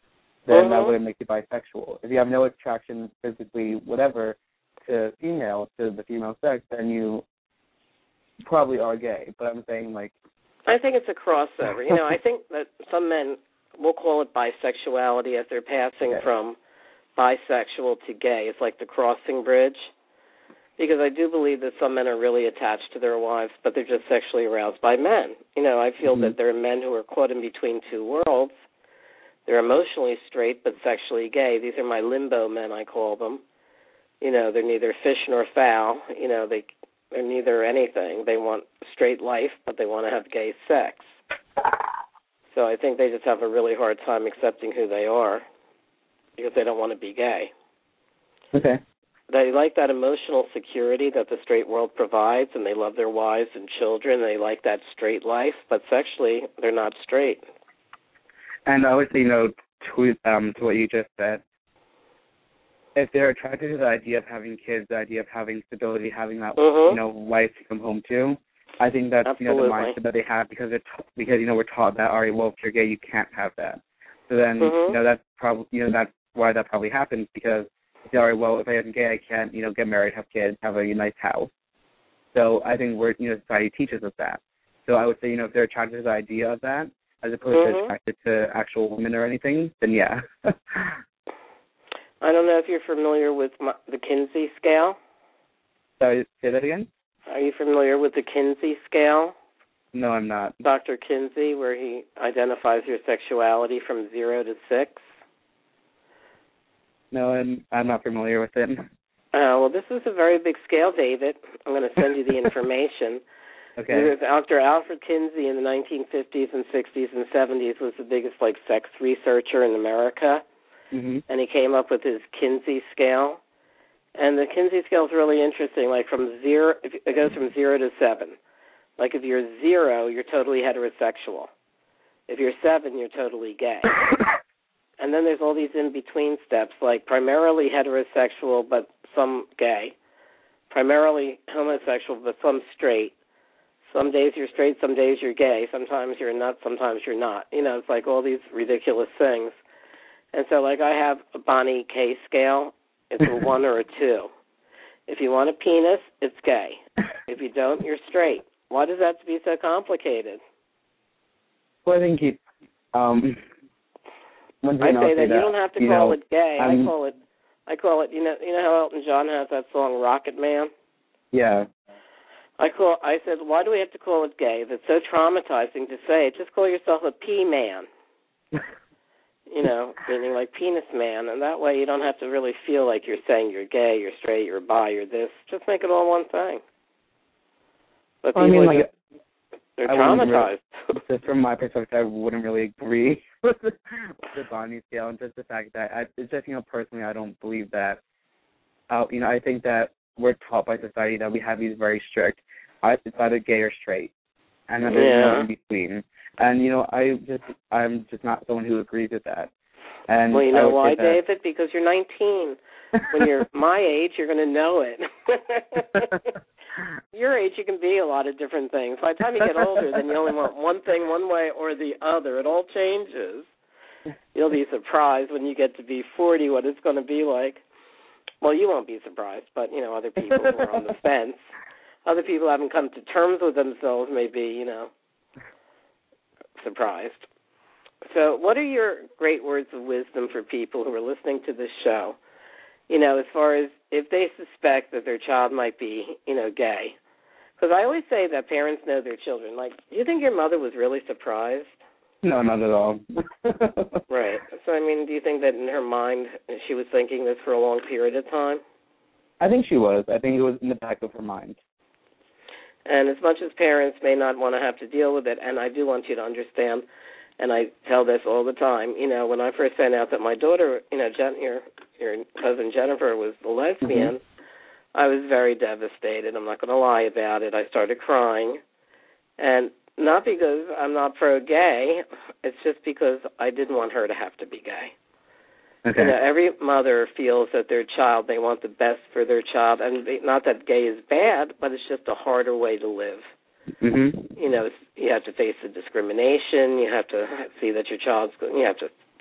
then that wouldn't make you bisexual. If you have no attraction physically, whatever, to the female sex, then you probably are gay. But I'm saying, like... I think it's a crossover. I think that some men will call it bisexuality as they're passing from bisexual to gay. It's like the crossing bridge. Because I do believe that some men are really attached to their wives, but they're just sexually aroused by men. I feel that there are men who are caught in between two worlds. They're emotionally straight but sexually gay. These are my limbo men, I call them. They're neither fish nor fowl. They're neither anything. They want straight life, but they want to have gay sex. So I think they just have a really hard time accepting who they are because they don't want to be gay. Okay. They like that emotional security that the straight world provides, and they love their wives and children. They like that straight life, but sexually, they're not straight. And I would say, to what you just said, if they're attracted to the idea of having kids, the idea of having stability, having that, wife to come home to, I think that's, the mindset that they have because we're taught that, all right, well, if you're gay, you can't have that. So then, that's probably, that's why that probably happens because, all right, well, if I am gay, I can't, get married, have kids, have a nice house. So I think society teaches us that. So I would say, if they're attracted to the idea of that, as opposed to attracted to actual women or anything, then yeah. I don't know if you're familiar with the Kinsey scale. Sorry, say that again? Are you familiar with the Kinsey scale? No, I'm not. Dr. Kinsey, where he identifies your sexuality from 0 to 6. No, I'm not familiar with it. Well, this is a very big scale, David. I'm going to send you the information. Okay. Dr. Alfred Kinsey in the 1950s and 60s and 70s was the biggest, sex researcher in America. And he came up with his Kinsey scale. And the Kinsey scale is really interesting. It goes from 0 to 7. If you're 0, you're totally heterosexual. If you're 7, you're totally gay. And then there's all these in-between steps, primarily heterosexual but some gay, primarily homosexual but some straight. Some days you're straight, some days you're gay. Sometimes you're not, sometimes you're not. It's all these ridiculous things. And so, I have a Bonnie K scale. It's a 1 or a 2. If you want a penis, it's gay. If you don't, you're straight. Why does that have to be so complicated? Well, I think I say that you don't have to call it gay. I call it. You know how Elton John has that song Rocket Man? Yeah. I said, why do we have to call it gay? If it's so traumatizing to say it, just call yourself a P-man. Meaning penis man, and that way you don't have to really feel like you're saying you're gay, you're straight, you're bi, you're this. Just make it all one thing. But people they're traumatized. Just from my perspective, I wouldn't really agree with the Bonnie scale, and just the fact that it's just personally, I don't believe that. I think that we're taught by society that we have these very strict. It's either gay or straight, and that there's no in between. And I'm just not someone who agrees with that. And well, you know why, David? Because you're 19. When you're my age, you're going to know it. Your age, you can be a lot of different things. By the time you get older, then you only want one thing one way or the other. It all changes. You'll be surprised when you get to be 40 what it's going to be like. Well, you won't be surprised, but, other people who are on the fence, other people who haven't come to terms with themselves may be, surprised. So what are your great words of wisdom for people who are listening to this show? As far as if they suspect that their child might be, gay. Because I always say that parents know their children. Do you think your mother was really surprised? No, not at all. Right. So, do you think that in her mind she was thinking this for a long period of time? I think she was. I think it was in the back of her mind. And as much as parents may not want to have to deal with it, and I do want you to understand, and I tell this all the time, when I first found out that my daughter, your cousin Jennifer was a lesbian, I was very devastated. I'm not going to lie about it. I started crying. And not because I'm not pro-gay, it's just because I didn't want her to have to be gay. Okay. Every mother feels that their child, they want the best for their child, and not that gay is bad, but it's just a harder way to live. You have to face the discrimination. You have to see that your child's, you have to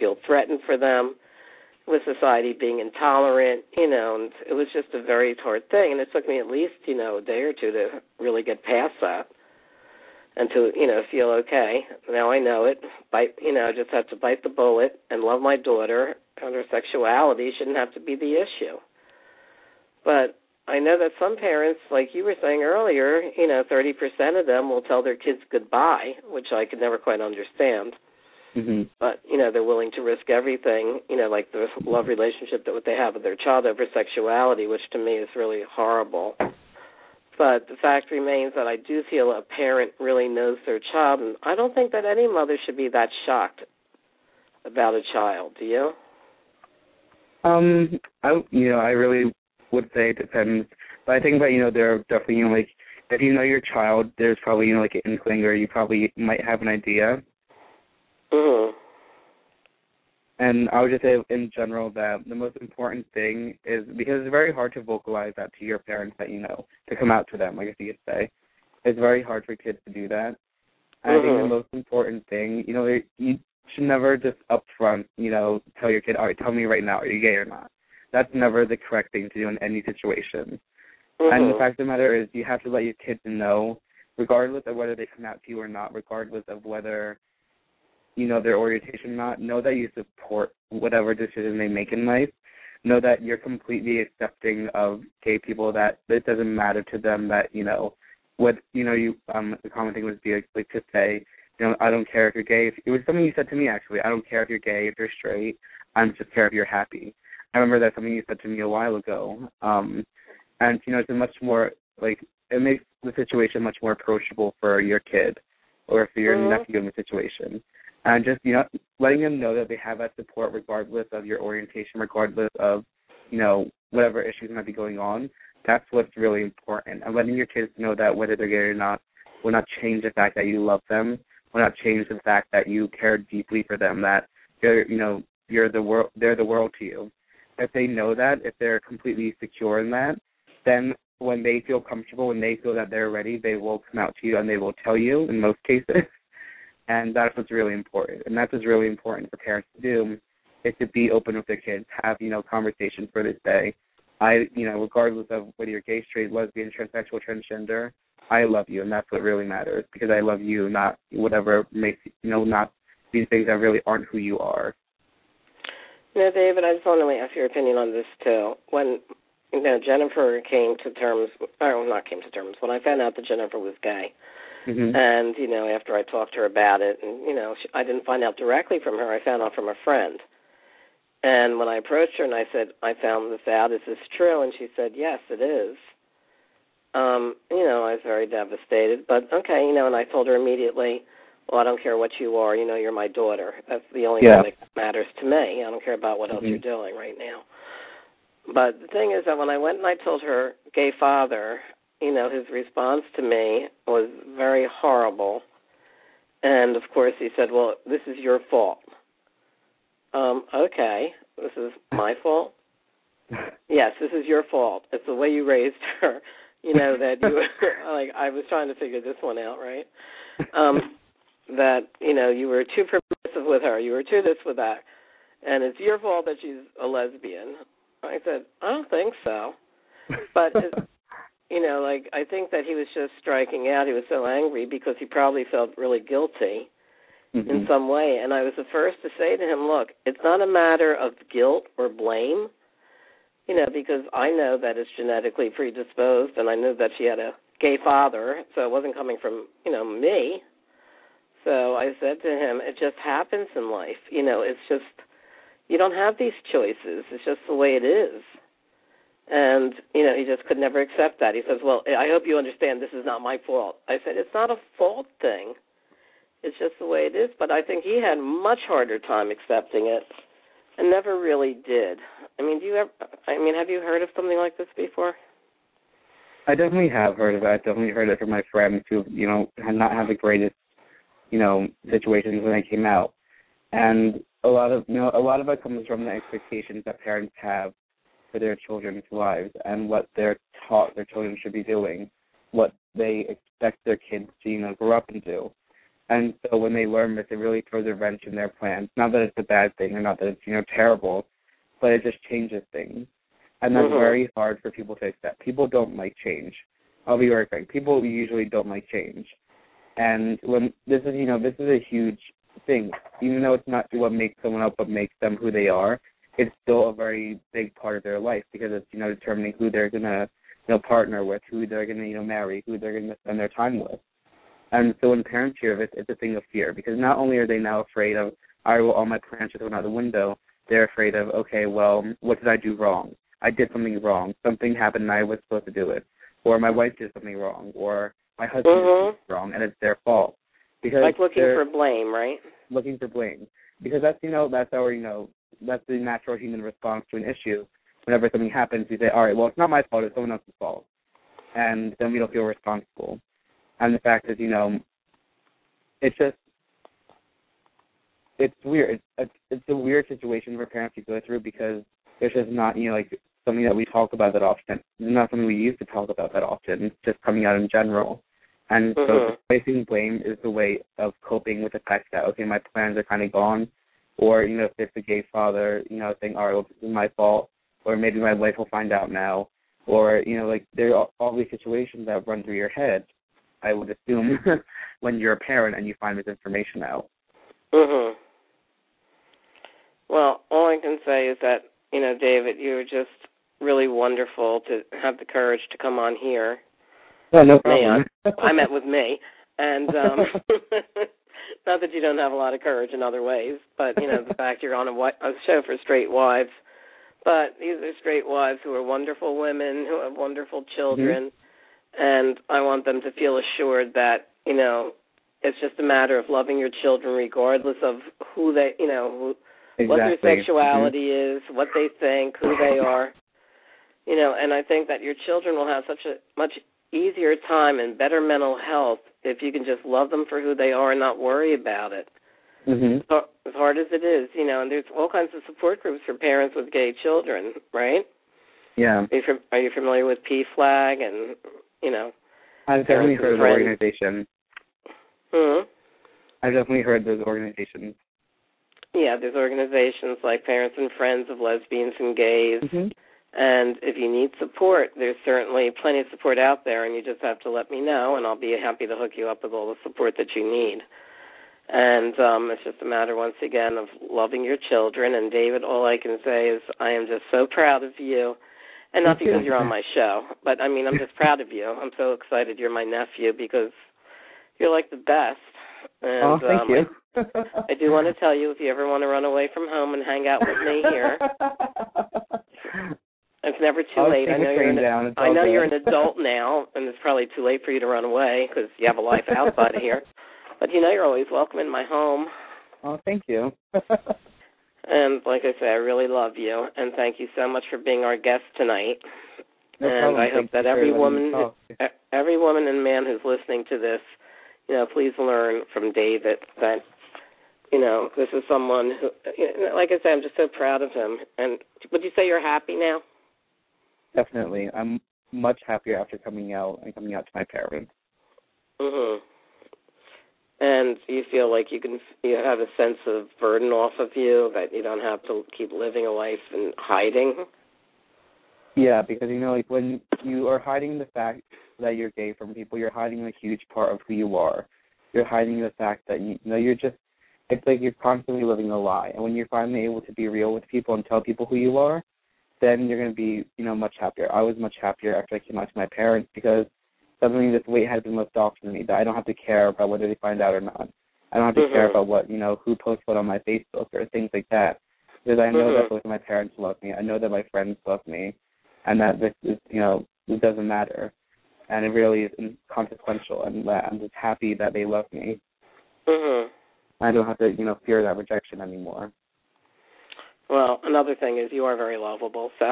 feel threatened for them, with society being intolerant, and it was just a very hard thing. And it took me at least, a day or two to really get past that and to, feel okay. Now I know it. I just have to bite the bullet and love my daughter, and her sexuality shouldn't have to be the issue. But I know that some parents, like you were saying earlier, 30% of them will tell their kids goodbye, which I could never quite understand. Mm-hmm. But, they're willing to risk everything, like the love relationship that they have with their child over sexuality, which to me is really horrible. But the fact remains that I do feel a parent really knows their child, and I don't think that any mother should be that shocked about a child. Do you? I really would say it depends. But I think that, there are definitely, like, if you know your child, there's probably, like an inkling, or you probably might have an idea. Mm-hmm. And I would just say in general that the most important thing is, because it's very hard to vocalize that to your parents that to come out to them, I guess you could say. It's very hard for kids to do that. And I think the most important thing, you should never just up front, tell your kid, all right, tell me right now, are you gay or not? That's never the correct thing to do in any situation. And the fact of the matter is you have to let your kids know, regardless of whether they come out to you or not, regardless of whether their orientation or not, know that you support whatever decision they make in life. Know that you're completely accepting of gay people, that it doesn't matter to them that, what, the common thing would be like to say, I don't care if you're gay. It was something you said to me, actually. I don't care if you're gay, if you're straight. I just care if you're happy. I remember that's something you said to me a while ago. And, it's a much more, like, it makes the situation much more approachable for your kid or for your nephew in the situation. And just, letting them know that they have that support regardless of your orientation, regardless of, whatever issues might be going on. That's what's really important. And letting your kids know that whether they're gay or not will not change the fact that you love them, will not change the fact that you care deeply for them, that they're, they're the world to you. If they know that, if they're completely secure in that, then when they feel comfortable, when they feel that they're ready, they will come out to you and they will tell you in most cases. And that's what's really important. And that's what's really important for parents to do, is to be open with their kids, have, conversations for this day. Regardless of whether you're gay, straight, lesbian, transsexual, transgender, I love you, and that's what really matters, because I love you, not whatever makes, not these things that really aren't who you are. David, I just want to ask your opinion on this, too. When, Jennifer came to terms, or not came to terms, when I found out that Jennifer was gay, and, after I talked to her about it, and, I didn't find out directly from her, I found out from a friend. And when I approached her and I said, I found this out, is this true? And she said, yes, it is. I was very devastated. But, okay, and I told her immediately, well, I don't care what you are, you're my daughter. That's the only thing that matters to me. I don't care about what else you're doing right now. But the thing is that when I went and I told her gay father, his response to me was very horrible. And, of course, he said, well, this is your fault. Okay, this is my fault? Yes, this is your fault. It's the way you raised her, that you, like, I was trying to figure this one out, right? That, you were too permissive with her. You were too this with that. And it's your fault that she's a lesbian. I said, I don't think so. But, I think that he was just striking out. He was so angry because he probably felt really guilty in some way. And I was the first to say to him, look, it's not a matter of guilt or blame, because I know that it's genetically predisposed, and I knew that she had a gay father, so it wasn't coming from, me. So I said to him, it just happens in life. It's just, you don't have these choices. It's just the way it is. And, he just could never accept that. He says, well, I hope you understand this is not my fault. I said, it's not a fault thing. It's just the way it is. But I think he had much harder time accepting it and never really did. Have you heard of something like this before? I definitely have heard of it. I've definitely heard it from my friends who, had not had the greatest, situations when I came out. And a lot of it comes from the expectations that parents have for their children's lives and what they're taught their children should be doing, what they expect their kids to, grow up and do. And so when they learn this, it really throws a wrench in their plans. Not that it's a bad thing or not that it's, terrible, but it just changes things. And that's very hard for people to accept. People don't like change. I'll be very frank. People usually don't like change. And when this is a huge thing. Even though it's not what makes someone up, what makes them who they are, it's still a very big part of their life because it's, determining who they're going to, partner with, who they're going to, marry, who they're going to spend their time with. And so when parents hear of it, it's a thing of fear because not only are they now afraid of, all right, well, all my plans are thrown out the window, they're afraid of, okay, well, what did I do wrong? I did something wrong. Something happened and I was supposed to do it. Or my wife did something wrong. Or my husband did something wrong and it's their fault. Because like looking for blame, right? Looking for blame. Because that's, that's our, that's the natural human response to an issue. Whenever something happens, we say, all right, well, it's not my fault, it's someone else's fault. And then we don't feel responsible. And the fact is, it's just, it's weird. It's a weird situation for parents to go through because it's just not, something that we talk about that often. It's not something we used to talk about that often. It's just coming out in general. And so placing blame is the way of coping with the fact that, okay, my plans are kind of gone. Or, if it's a gay father, saying, all right, well, this is my fault. Or maybe my wife will find out now. Or, there are all these situations that run through your head, I would assume, when you're a parent and you find this information out. Well, all I can say is that, David, you were just really wonderful to have the courage to come on here. Yeah, no problem. I met with me. And not that you don't have a lot of courage in other ways, but, the fact you're on a show for straight wives. But these are straight wives who are wonderful women, who have wonderful children. And I want them to feel assured that, it's just a matter of loving your children regardless of who they, what their sexuality is, what they think, who they are. And I think that your children will have such a much easier time and better mental health if you can just love them for who they are and not worry about it. So, as hard as it is, and there's all kinds of support groups for parents with gay children, right? Yeah. Are you familiar with PFLAG and, I've definitely heard of the organization. I've definitely heard those organizations. Yeah, there's organizations like Parents and Friends of Lesbians and Gays. And if you need support, there's certainly plenty of support out there, and you just have to let me know, and I'll be happy to hook you up with all the support that you need. And it's just a matter, once again, of loving your children. And, David, all I can say is I am just so proud of you. And not because you're on my show, but, I'm just proud of you. I'm so excited you're my nephew because you're like the best. And, thank you. I do want to tell you, if you ever want to run away from home and hang out with me here, it's never too late. I know you're an adult now, and it's probably too late for you to run away because you have a life outside of here. But you're always welcome in my home. Oh, thank you. And like I say, I really love you, and thank you so much for being our guest tonight. No and problem. I hope that every woman and man who's listening to this, please learn from David that, this is someone who, like I said, I'm just so proud of him. And would you say you're happy now? Definitely. I'm much happier after coming out to my parents. And you feel like you have a sense of burden off of you, that you don't have to keep living a life in hiding? Yeah, because, when you are hiding the fact that you're gay from people, you're hiding a huge part of who you are. You're hiding the fact that, it's like you're constantly living a lie. And when you're finally able to be real with people and tell people who you are, then you're going to be, much happier. I was much happier after I came out to my parents because suddenly this weight has been lifted off of me, that I don't have to care about whether they find out or not. I don't have to care about what, who posts what on my Facebook or things like that. Because I know that both of my parents love me. I know that my friends love me. And that this is, it doesn't matter. And it really is inconsequential. And I'm just happy that they love me. I don't have to, fear that rejection anymore. Well, another thing is you are very lovable, so.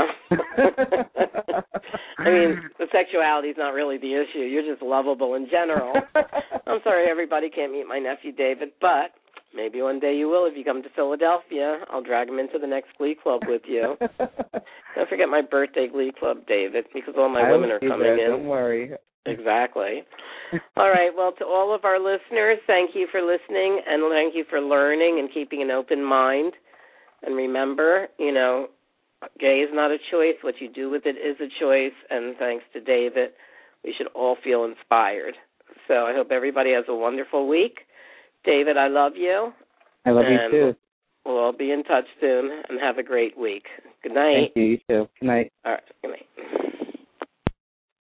The sexuality is not really the issue. You're just lovable in general. I'm sorry everybody can't meet my nephew David, but maybe one day you will if you come to Philadelphia. I'll drag him into the next Glee Club with you. Don't forget my birthday Glee Club, David, because all my women are coming in. Don't worry. Exactly. All right. Well, to all of our listeners, thank you for listening and thank you for learning and keeping an open mind. And remember, gay is not a choice. What you do with it is a choice. And thanks to David, we should all feel inspired. So I hope everybody has a wonderful week. David, I love you. I love you too. We'll all be in touch soon and have a great week. Good night. Thank you. You too. Good night. All right.